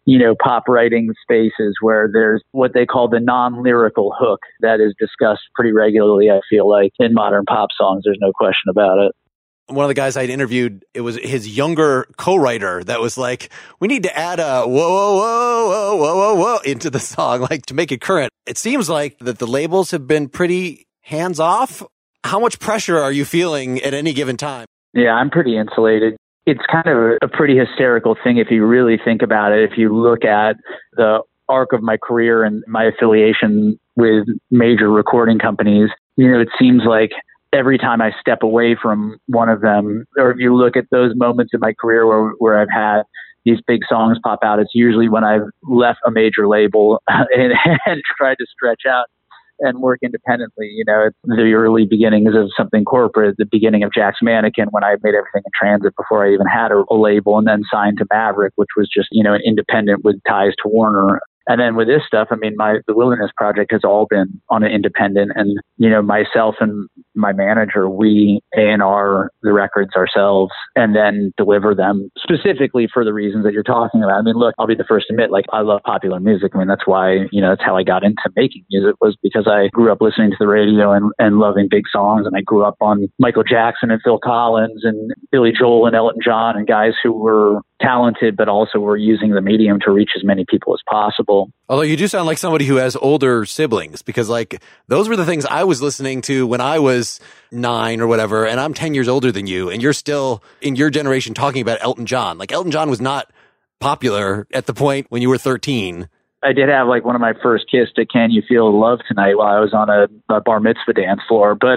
pop writing spaces where there's what they call the non-lyrical hook that is discussed pretty regularly, I feel like, in modern pop songs. There's no question about it. One of the guys I'd interviewed, it was his younger co-writer that was like, we need to add a whoa, whoa, whoa, whoa, whoa, whoa, whoa into the song, like to make it current. It seems like that the labels have been pretty hands off. How much pressure are you feeling at any given time? Yeah, I'm pretty insulated. It's kind of a pretty hysterical thing if you really think about it. If you look at the arc of my career and my affiliation with major recording companies, it seems like every time I step away from one of them, or if you look at those moments in my career where I've had these big songs pop out, it's usually when I've left a major label and tried to stretch out and work independently. It's the early beginnings of something corporate, the beginning of Jack's Mannequin, when I made everything in transit before I even had a label, and then signed to Maverick, which was just, an independent with ties to Warner. And then with this stuff, I mean, the Wilderness Project has all been on an independent, and, myself and my manager, we A&R the records ourselves and then deliver them specifically for the reasons that you're talking about. I mean, look, I'll be the first to admit, like, I love popular music. I mean, that's why, that's how I got into making music, was because I grew up listening to the radio and loving big songs. And I grew up on Michael Jackson and Phil Collins and Billy Joel and Elton John, and guys who were talented, but also were using the medium to reach as many people as possible. Although you do sound like somebody who has older siblings, because like those were the things I was listening to when I was 9 or whatever, and I'm 10 years older than you, and you're still in your generation talking about Elton John. Like Elton John was not popular at the point when you were 13. I did have like one of my first kiss to Can You Feel Love Tonight while I was on a bar mitzvah dance floor, but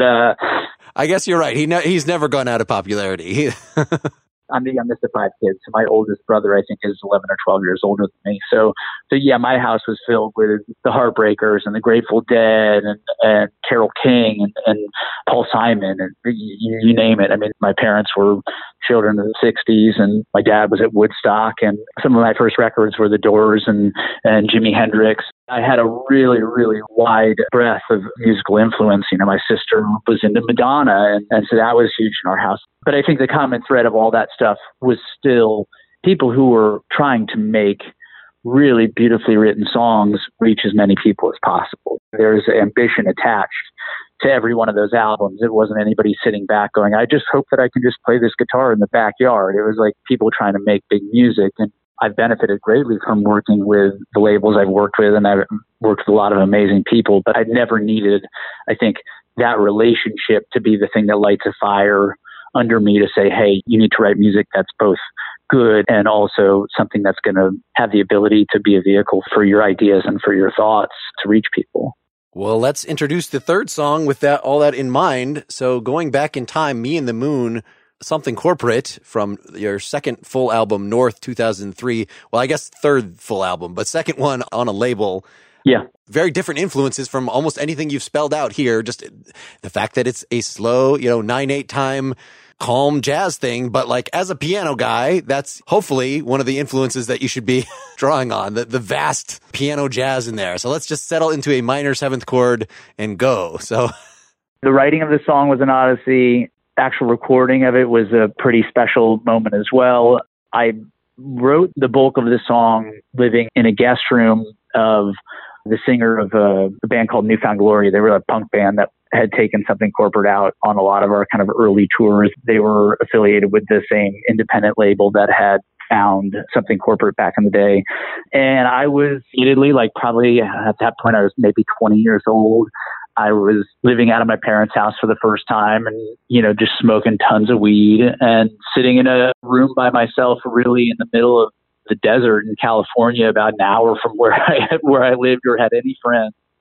I guess you're right. He's never gone out of popularity. I'm the youngest of 5 kids. So my oldest brother, I think, is 11 or 12 years older than me. So yeah, my house was filled with the Heartbreakers and the Grateful Dead and Carole King and Paul Simon and you name it. I mean, my parents were children of the 60s, and my dad was at Woodstock, and some of my first records were The Doors and Jimi Hendrix. I had a really, really wide breadth of musical influence. My sister was into Madonna, and so that was huge in our house. But I think the common thread of all that stuff was still people who were trying to make really beautifully written songs reach as many people as possible. There's ambition attached to every one of those albums. It wasn't anybody sitting back going, I just hope that I can just play this guitar in the backyard. It was like people trying to make big music. And I've benefited greatly from working with the labels I've worked with, and I've worked with a lot of amazing people, but I never needed, I think, that relationship to be the thing that lights a fire under me to say, hey, you need to write music that's both good and also something that's going to have the ability to be a vehicle for your ideas and for your thoughts to reach people. Well, let's introduce the third song with all that in mind. So going back in time, Me and the Moon, Something Corporate, from your second full album, North, 2003. Well, I guess third full album, but second one on a label. Yeah. Very different influences from almost anything you've spelled out here. Just the fact that it's a slow, 9/8 time, calm jazz thing. But like as a piano guy, that's hopefully one of the influences that you should be drawing on, the vast piano jazz in there. So let's just settle into a minor 7th chord and go. So the writing of the song was an odyssey. Actual recording of it was a pretty special moment as well. I wrote the bulk of the song living in a guest room of the singer of a band called Newfound Glory. They were a punk band that had taken Something Corporate out on a lot of our kind of early tours. They were affiliated with the same independent label that had found Something Corporate back in the day. And I was admittedly, like probably at that point, I was maybe 20 years old. I was living out of my parents' house for the first time and, just smoking tons of weed and sitting in a room by myself, really in the middle of the desert in California, about an hour from where I lived or had any friends.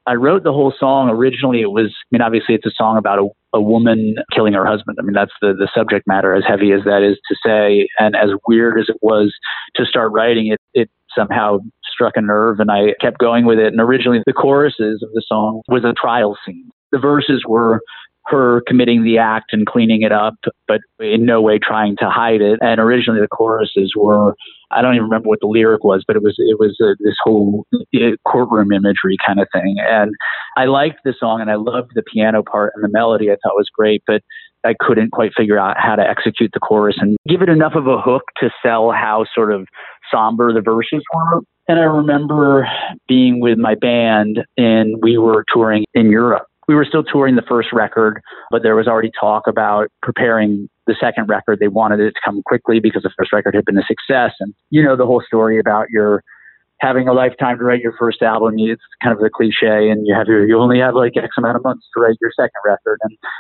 I wrote the whole song. Originally, it was, obviously it's a song about a woman killing her husband. That's the subject matter, as heavy as that is to say. And as weird as it was to start writing it, it somehow struck a nerve and I kept going with it. And originally the choruses of the song was a trial scene. The verses were her committing the act and cleaning it up, but in no way trying to hide it. And originally the choruses were, I don't even remember what the lyric was, but it was this whole courtroom imagery kind of thing. And I liked the song and I loved the piano part and the melody. I thought was great, but I couldn't quite figure out how to execute the chorus and give it enough of a hook to sell how sort of somber the verses were. And I remember being with my band and we were touring in Europe. We were still touring the first record, but there was already talk about preparing the second record. They wanted it to come quickly because the first record had been a success. And you know the whole story about your having a lifetime to write your first album. It's kind of the cliche, and you only have like X amount of months to write your second record.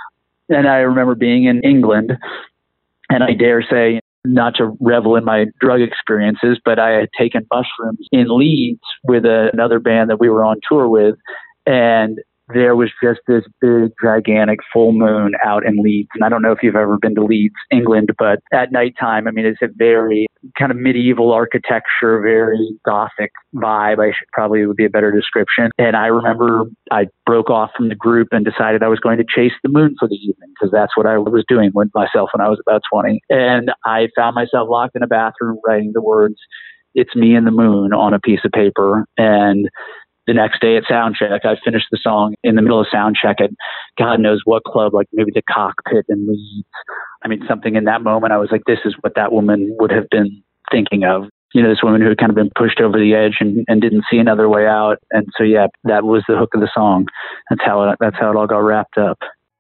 And I remember being in England, and I dare say, not to revel in my drug experiences, but I had taken mushrooms in Leeds with another band that we were on tour with, and there was just this big, gigantic full moon out in Leeds. And I don't know if you've ever been to Leeds, England, but at nighttime, it's a very kind of medieval architecture, very Gothic vibe. Probably would be a better description. And I remember I broke off from the group and decided I was going to chase the moon for the evening because that's what I was doing with myself when I was about 20. And I found myself locked in a bathroom writing the words, "It's me and the moon" on a piece of paper. And the next day at soundcheck, I finished the song in the middle of soundcheck at God knows what club, like maybe the Cockpit in Leeds. Something in that moment, I was like, this is what that woman would have been thinking of. This woman who had kind of been pushed over the edge and didn't see another way out. And so, yeah, that was the hook of the song. That's how it all got wrapped up.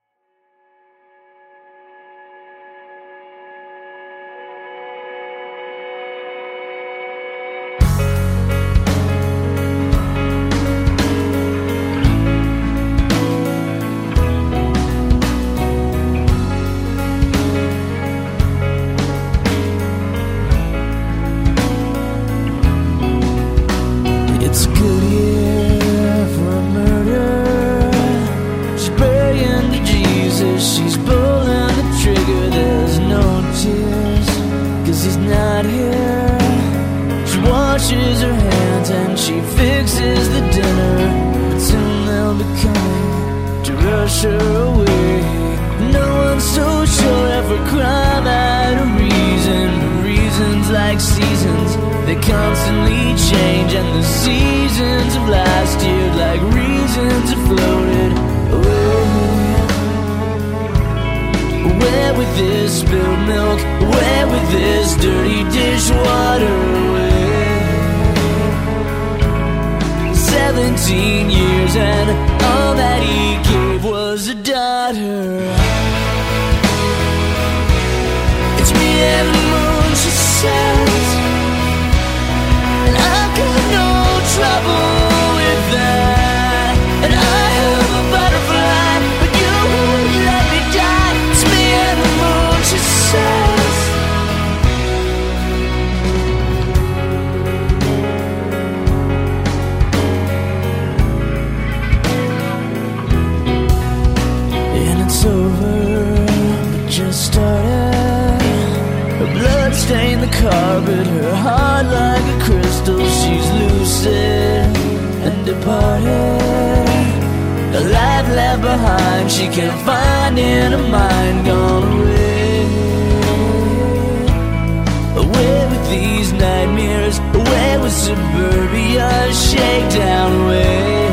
Where with this dirty dishwater? 17 years and all that he gave was a daughter. It's me and the moon, she says, and I've got no trouble with that. And I have a butterfly, but you won't let me die. It's me and the moon, she says. Stained the carpet, her heart like a crystal. She's lucid and departed. A life left behind she can't find in her mind. Gone away, away with these nightmares, away with suburbia, shakedown away.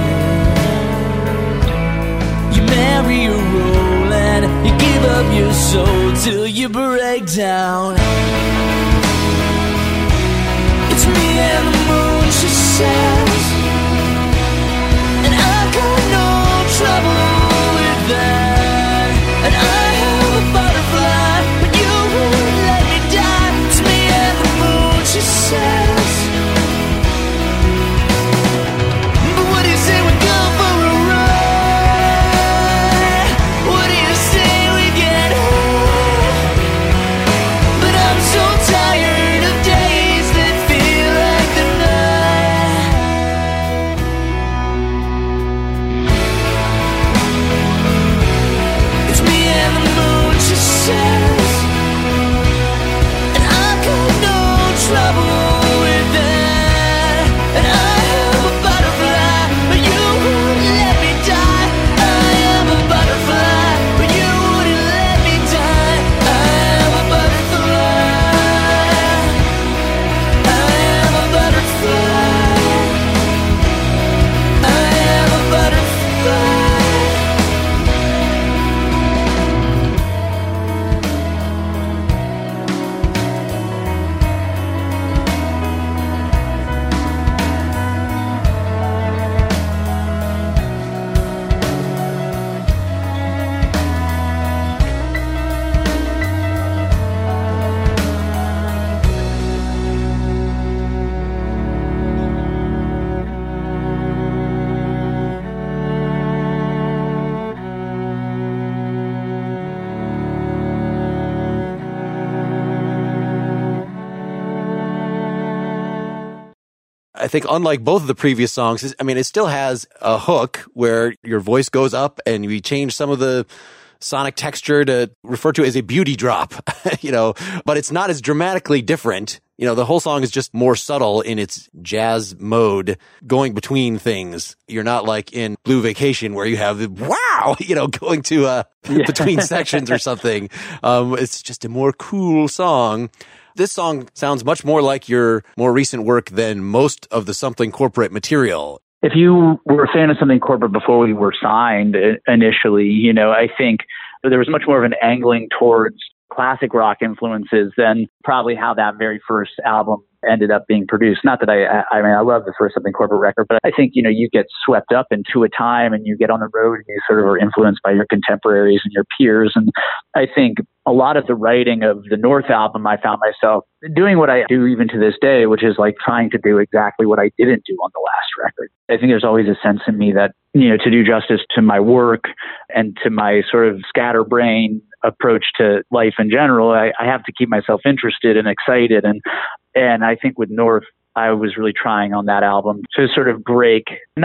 You marry a role and you give up your soul till you break down. It's me and the moon, she says, and I've got no trouble with that. And I have a butterfly, but you won't let me die. It's me and the moon, she says. But what do you say we go for a ride? What do you say we get high? But I'm so tired of days that feel like the night. think unlike both of the previous songs, it still has a hook where your voice goes up and we change some of the sonic texture to refer to it as a beauty drop, but it's not as dramatically different. The whole song is just more subtle in its jazz mode, going between things. You're not like in Blue Vacation where you have the wow, going to between sections or something. It's just a more cool song. This song sounds much more like your more recent work than most of the Something Corporate material. If you were a fan of Something Corporate before we were signed initially, I think there was much more of an angling towards classic rock influences than probably how that very first album ended up being produced. Not that I love the first Something Corporate record, but I think, you get swept up into a time and you get on the road and you sort of are influenced by your contemporaries and your peers. And I think a lot of the writing of the North album, I found myself doing what I do even to this day, which is like trying to do exactly what I didn't do on the last record. I think there's always a sense in me that, to do justice to my work and to my sort of scatterbrain approach to life in general, I have to keep myself interested and excited. And I think with North, I was really trying on that album to sort of break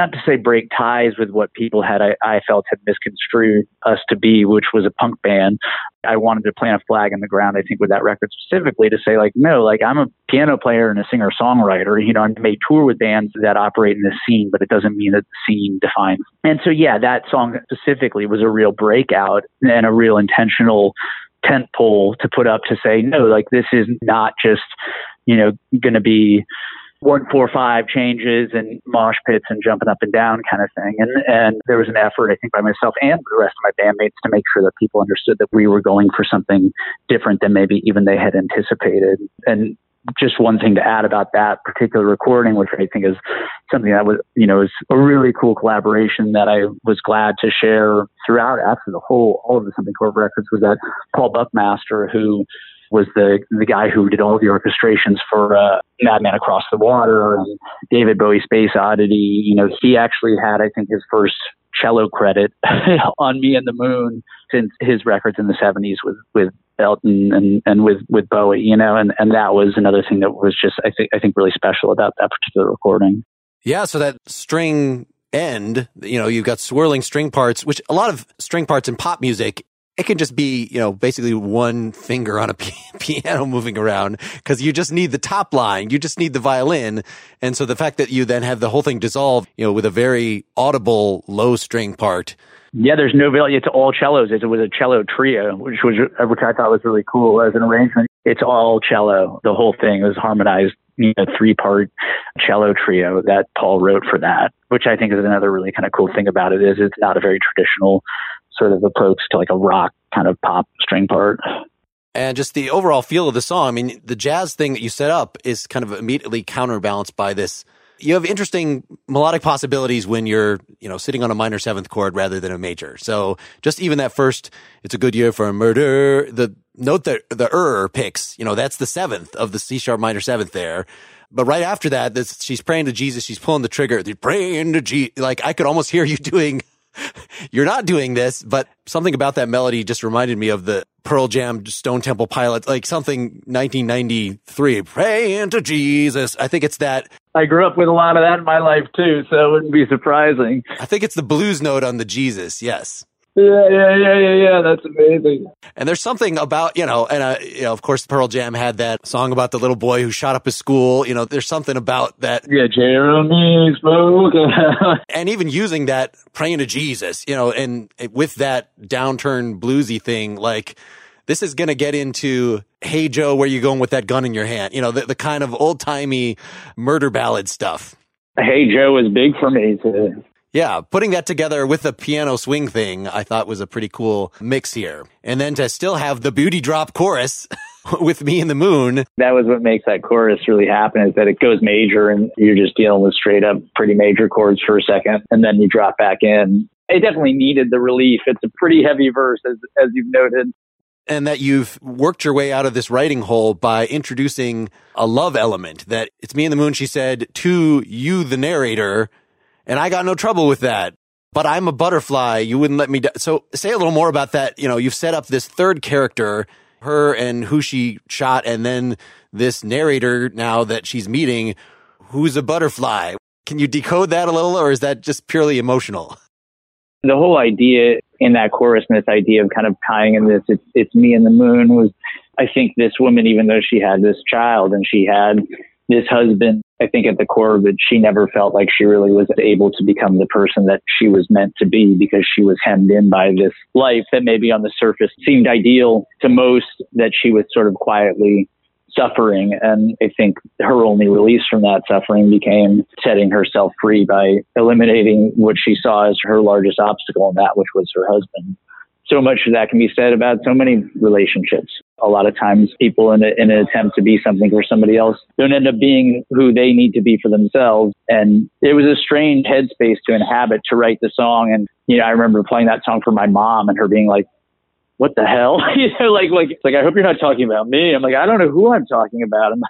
ties with what people I felt had misconstrued us to be, which was a punk band. I wanted to plant a flag in the ground, I think, with that record specifically to say, no, I'm a piano player and a singer-songwriter. I may tour with bands that operate in this scene, but it doesn't mean that the scene defines. And so, that song specifically was a real breakout and a real intentional tent pole to put up to say, no, this is not just, going to be 1, 4, 5 changes and mosh pits and jumping up and down kind of thing. And there was an effort, I think, by myself and the rest of my bandmates to make sure that people understood that we were going for something different than maybe even they had anticipated. And just one thing to add about that particular recording, which I think is something that was, is a really cool collaboration that I was glad to share throughout actually all of the Something Corporate records, was that Paul Buckmaster, who was the guy who did all the orchestrations for Madman Across the Water and David Bowie Space Oddity. He actually had, I think, his first cello credit on Me and the Moon since his records in the 70s with Elton and with Bowie, and that was another thing that was just, I think really special about that particular recording. Yeah, so that string end, you've got swirling string parts, which a lot of string parts in pop music, it can just be, basically one finger on a piano moving around, because you just need the top line. You just need the violin. And so the fact that you then have the whole thing dissolve, with a very audible low string part. Yeah, there's no value. It's all cellos. It was a cello trio, which I thought was really cool as an arrangement. It's all cello. The whole thing was harmonized, 3-part cello trio that Paul wrote for that, which I think is another really kind of cool thing about it, is it's not a very traditional sort of approach to a rock kind of pop string part. And just the overall feel of the song, the jazz thing that you set up is kind of immediately counterbalanced by this. You have interesting melodic possibilities when you're, sitting on a minor 7th chord rather than a major. So just even that first, it's a good year for a murder, the note that the picks, that's the 7th of the C sharp minor 7th there. But right after that, she's praying to Jesus. She's pulling the trigger. They're praying to Jesus. I could almost hear you doing, you're not doing this, but something about that melody just reminded me of the Pearl Jam Stone Temple Pilots, something 1993, praying to Jesus. I think it's that. I grew up with a lot of that in my life too, so it wouldn't be surprising. I think it's the blues note on the Jesus. Yes. Yeah. That's amazing. And there's something about, of course, Pearl Jam had that song about the little boy who shot up his school. There's something about that. Yeah, Jeremy spoke. And even using that praying to Jesus, and with that downturn bluesy thing, this is going to get into, hey, Joe, where you going with that gun in your hand? The kind of old-timey murder ballad stuff. Hey, Joe is big for me too. Yeah, putting that together with the piano swing thing, I thought was a pretty cool mix here. And then to still have the beauty drop chorus with Me and the Moon. That was what makes that chorus really happen, is that it goes major and you're just dealing with straight up pretty major chords for a second, and then you drop back in. It definitely needed the relief. It's a pretty heavy verse, as you've noted. And that you've worked your way out of this writing hole by introducing a love element, that it's Me and the Moon, she said, to you, the narrator, and I got no trouble with that. But I'm a butterfly. You wouldn't let me So say a little more about that. You've set up this third character, her and who she shot, and then this narrator now that she's meeting, who's a butterfly. Can you decode that a little, or is that just purely emotional? The whole idea in that chorus and this idea of kind of tying in this, it's me and the moon was, I think this woman, even though she had this child and she had this husband, I think at the core of it, she never felt like she really was able to become the person that she was meant to be because she was hemmed in by this life that maybe on the surface seemed ideal to most, that she was sort of quietly suffering. And I think her only release from that suffering became setting herself free by eliminating what she saw as her largest obstacle, and that which was her husband. So much of that can be said about so many relationships. A lot of times people in an attempt to be something for somebody else don't end up being who they need to be for themselves. And it was a strange headspace to inhabit to write the song. And, I remember playing that song for my mom and her being like, what the hell? It's like, I hope you're not talking about me. I'm like, I don't know who I'm talking about. And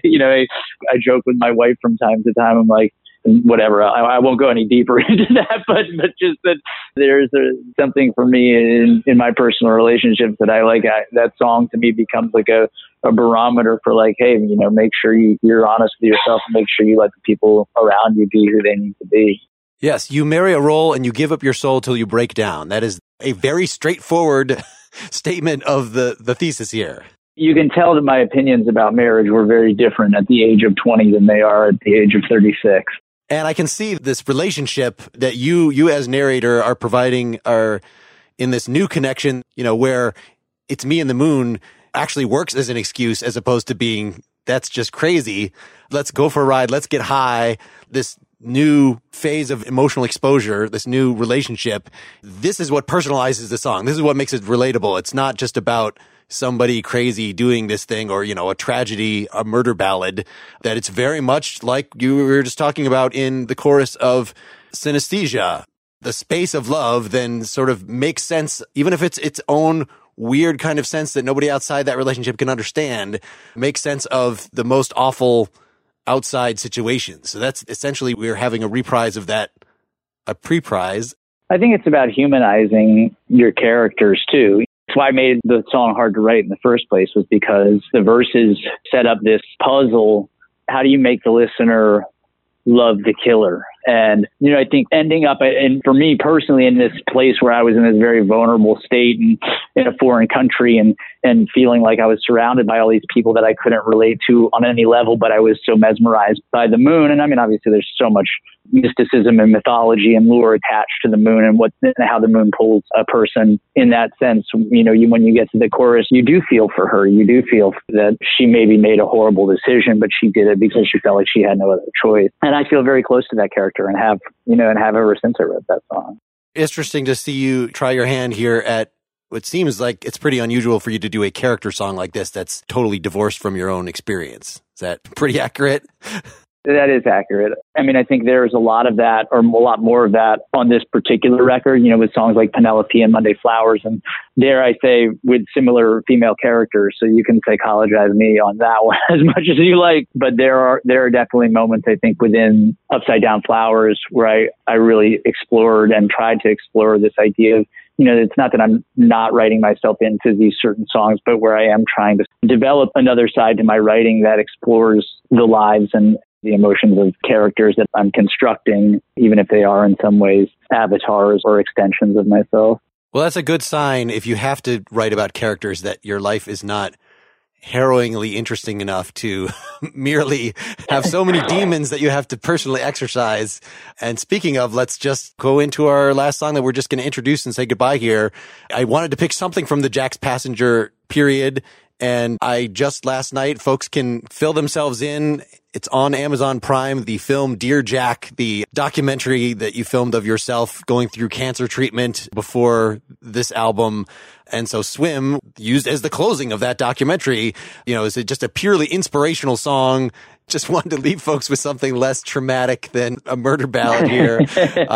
I joke with my wife from time to time. I'm like, whatever. I won't go any deeper into that, but just that there's something for me in my personal relationships that I like. That song to me becomes like a barometer for like, hey, make sure you're honest with yourself and make sure you let the people around you be who they need to be. Yes, you marry a role and you give up your soul till you break down. That is a very straightforward statement of the thesis here. You can tell that my opinions about marriage were very different at the age of 20 than they are at the age of 36. And I can see this relationship that you as narrator are providing are in this new connection, where it's me and the moon actually works as an excuse as opposed to being, that's just crazy. Let's go for a ride. Let's get high. This new phase of emotional exposure, this new relationship. This is what personalizes the song. This is what makes it relatable. It's not just about somebody crazy doing this thing or, a tragedy, a murder ballad, that it's very much like you were just talking about in the chorus of Synesthesia. The space of love then sort of makes sense, even if it's its own weird kind of sense that nobody outside that relationship can understand, makes sense of the most awful outside situations. So that's essentially, we're having a reprise of that, a pre-prize. I think it's about humanizing your characters too. That's why I made the song hard to write in the first place, was because the verses set up this puzzle. How do you make the listener love the killer? And, I think ending up, and for me personally, in this place where I was in this very vulnerable state and in a foreign country and feeling like I was surrounded by all these people that I couldn't relate to on any level, but I was so mesmerized by the moon. And I mean, obviously there's so much mysticism and mythology and lure attached to the moon and how the moon pulls a person in that sense. When you get to the chorus, you do feel for her. You do feel that she maybe made a horrible decision, but she did it because she felt like she had no other choice. And I feel very close to that character and have ever since I wrote that song. Interesting to see you try your hand here at what seems like it's pretty unusual for you to do a character song like this that's totally divorced from your own experience. Is that pretty accurate? That is accurate. I mean, I think there's a lot of that, or a lot more of that on this particular record, with songs like Penelope and Monday Flowers, and dare I say, with similar female characters. So you can psychologize me on that one as much as you like. But there are definitely moments, I think, within Upside Down Flowers where I really explored and tried to explore this idea of, it's not that I'm not writing myself into these certain songs, but where I am trying to develop another side to my writing that explores the lives and the emotions of characters that I'm constructing, even if they are in some ways avatars or extensions of myself. Well, that's a good sign if you have to write about characters that your life is not harrowingly interesting enough to merely have so many demons that you have to personally exercise. And speaking of, let's just go into our last song that we're just going to introduce and say goodbye here. I wanted to pick something from the Jack's Passenger period. And I just last night, folks can fill themselves in. It's on Amazon Prime, the film Dear Jack, the documentary that you filmed of yourself going through cancer treatment before this album. And so Swim, used as the closing of that documentary, is just a purely inspirational song. Just wanted to leave folks with something less traumatic than a murder ballad here.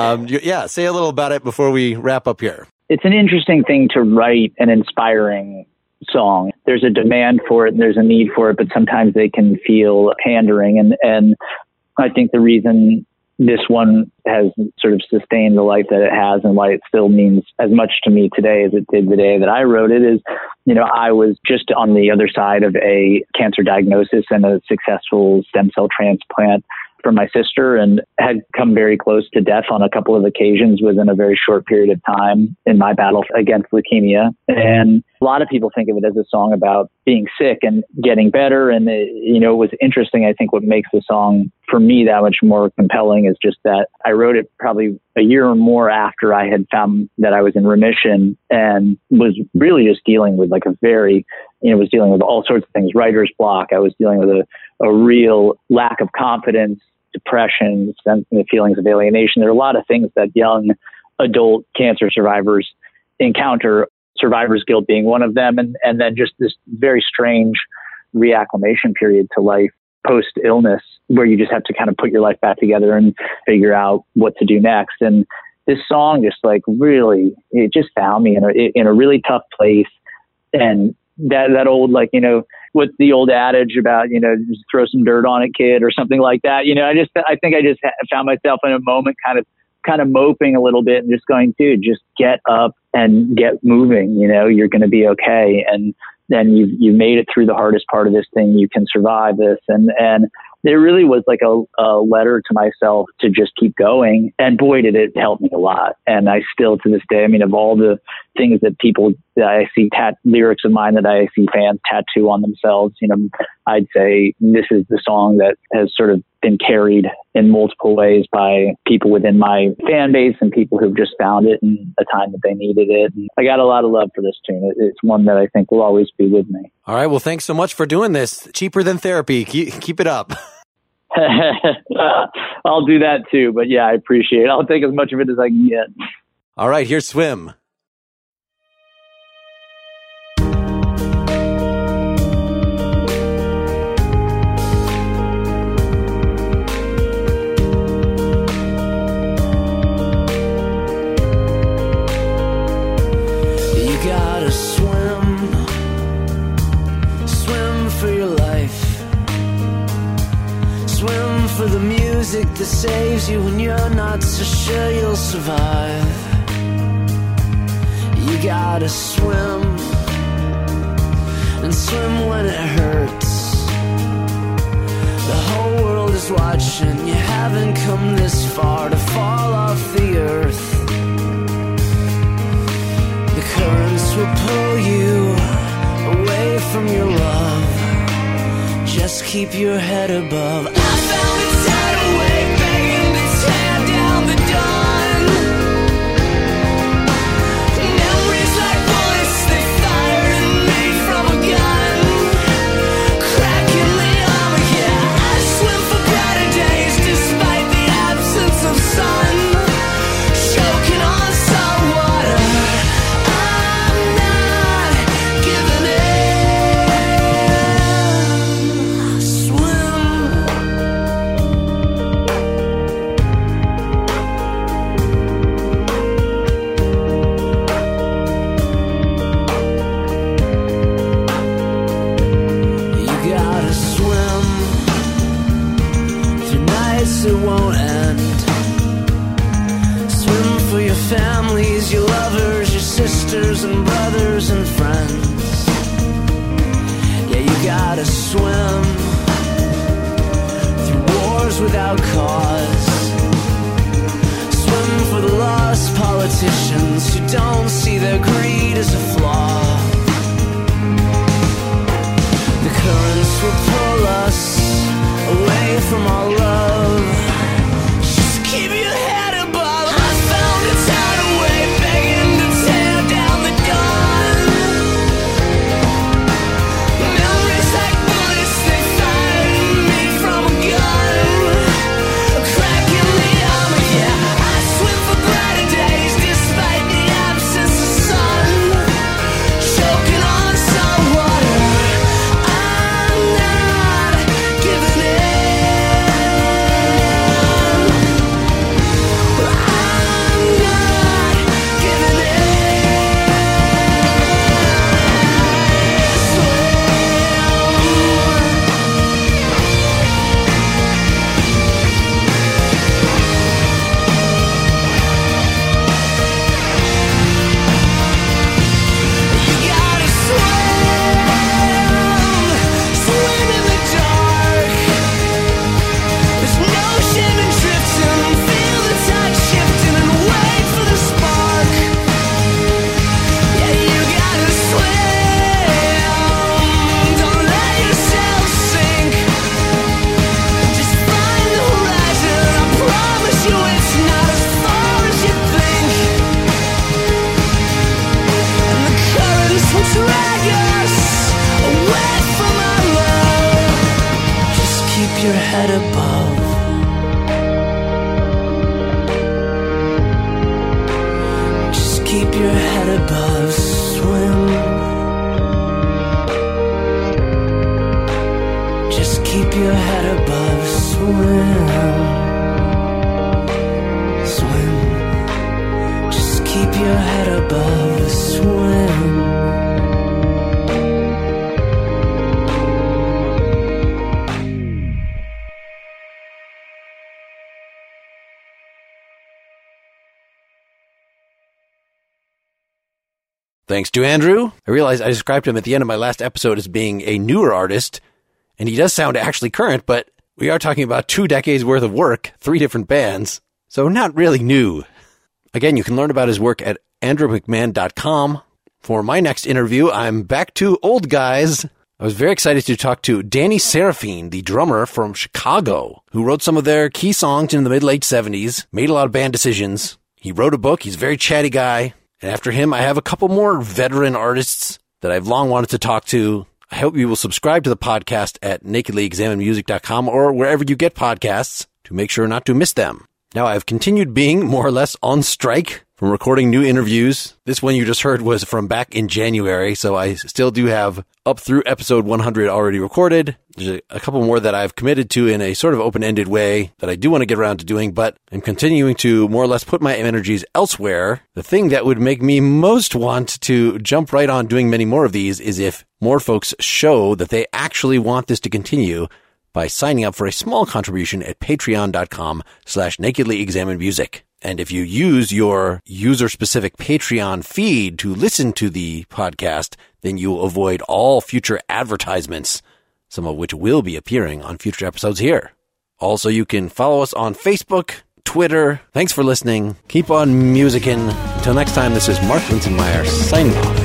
Say a little about it before we wrap up here. It's an interesting thing to write an inspiring song. There's a demand for it and there's a need for it, but sometimes they can feel pandering. And I think the reason this one has sort of sustained the life that it has and why it still means as much to me today as it did the day that I wrote it is, I was just on the other side of a cancer diagnosis and a successful stem cell transplant from my sister and had come very close to death on a couple of occasions within a very short period of time in my battle against leukemia. And a lot of people think of it as a song about being sick and getting better. And it was interesting. I think what makes the song for me that much more compelling is just that I wrote it probably a year or more after I had found that I was in remission and was really just dealing with like was dealing with all sorts of things, writer's block. I was dealing with a real lack of confidence, depression, the feelings of alienation. There are a lot of things that young adult cancer survivors encounter, survivor's guilt being one of them. And then just this very strange reacclimation period to life post illness, where you just have to kind of put your life back together and figure out what to do next. And this song just like really, it just found me in a really tough place. And that old, like, what's the old adage about, just throw some dirt on it, kid, or something like that. I think I just found myself in a moment kind of moping a little bit and just going, dude, just get up and get moving. You're going to be okay. And then you made it through the hardest part of this thing. You can survive this. And there really was like a letter to myself to just keep going. And boy, did it help me a lot. And I still, to this day, of all the things that people that I see, lyrics of mine that I see fans tattoo on themselves, I'd say this is the song that has sort of been carried in multiple ways by people within my fan base and people who've just found it in a time that they needed it. And I got a lot of love for this tune. It's one that I think will always be with me. All right. Well, thanks so much for doing this. Cheaper than therapy. Keep it up. I'll do that too. But yeah, I appreciate it. I'll take as much of it as I can get. All right. Here's Swim. For the music that saves you when you're not so sure you'll survive. You gotta swim, and swim when it hurts. The whole world is watching. You haven't come this far to fall off the earth. The currents will pull you away from your love. Just keep your head above. I found a tidal wave begging to tear down the dawn. Memories like bullets, they fire at me from a gun. Cracking the armor, yeah. I swim for brighter days despite the absence of sun. Choking on salt water, I'm not giving in. It won't end. Swim for your families, your lovers, your sisters and brothers and friends. Yeah, you gotta swim through wars without cause. Swim for the lost politicians who don't see their greed as a flaw. The currents will pull us away from our love. Just keep your head above. I found a tidal wave begging to tear down the dawn. Memories like bullets, they fire at me from a gun. A crack in the armor, yeah. I swim for brighter days despite the absence of sun. Choking on salt water, I'm not keep your head above, swim. Just keep your head above, swim. Swim. Just keep your head above, swim. Thanks to Andrew. I realized I described him at the end of my last episode as being a newer artist, and he does sound actually current, but we are talking about 2 decades worth of work, 3 different bands, so not really new. Again, you can learn about his work at andrewmcmahon.com. For my next interview, I'm back to old guys. I was very excited to talk to Danny Seraphine, the drummer from Chicago, who wrote some of their key songs in the mid-late 70s, made a lot of band decisions. He wrote a book. He's a very chatty guy. And after him, I have a couple more veteran artists that I've long wanted to talk to. I hope you will subscribe to the podcast at nakedlyexaminedmusic.com or wherever you get podcasts to make sure not to miss them. Now, I've continued being more or less on strike from recording new interviews. This one you just heard was from back in January, so I still do have up through episode 100 already recorded. There's a couple more that I've committed to in a sort of open-ended way that I do want to get around to doing, but I'm continuing to more or less put my energies elsewhere. The thing that would make me most want to jump right on doing many more of these is if more folks show that they actually want this to continue by signing up for a small contribution at patreon.com/nakedlyexaminedmusic. And if you use your user-specific Patreon feed to listen to the podcast, then you will avoid all future advertisements, some of which will be appearing on future episodes here. Also, you can follow us on Facebook, Twitter. Thanks for listening. Keep on musicking. Until next time, this is Mark Linsenmeyer signing off.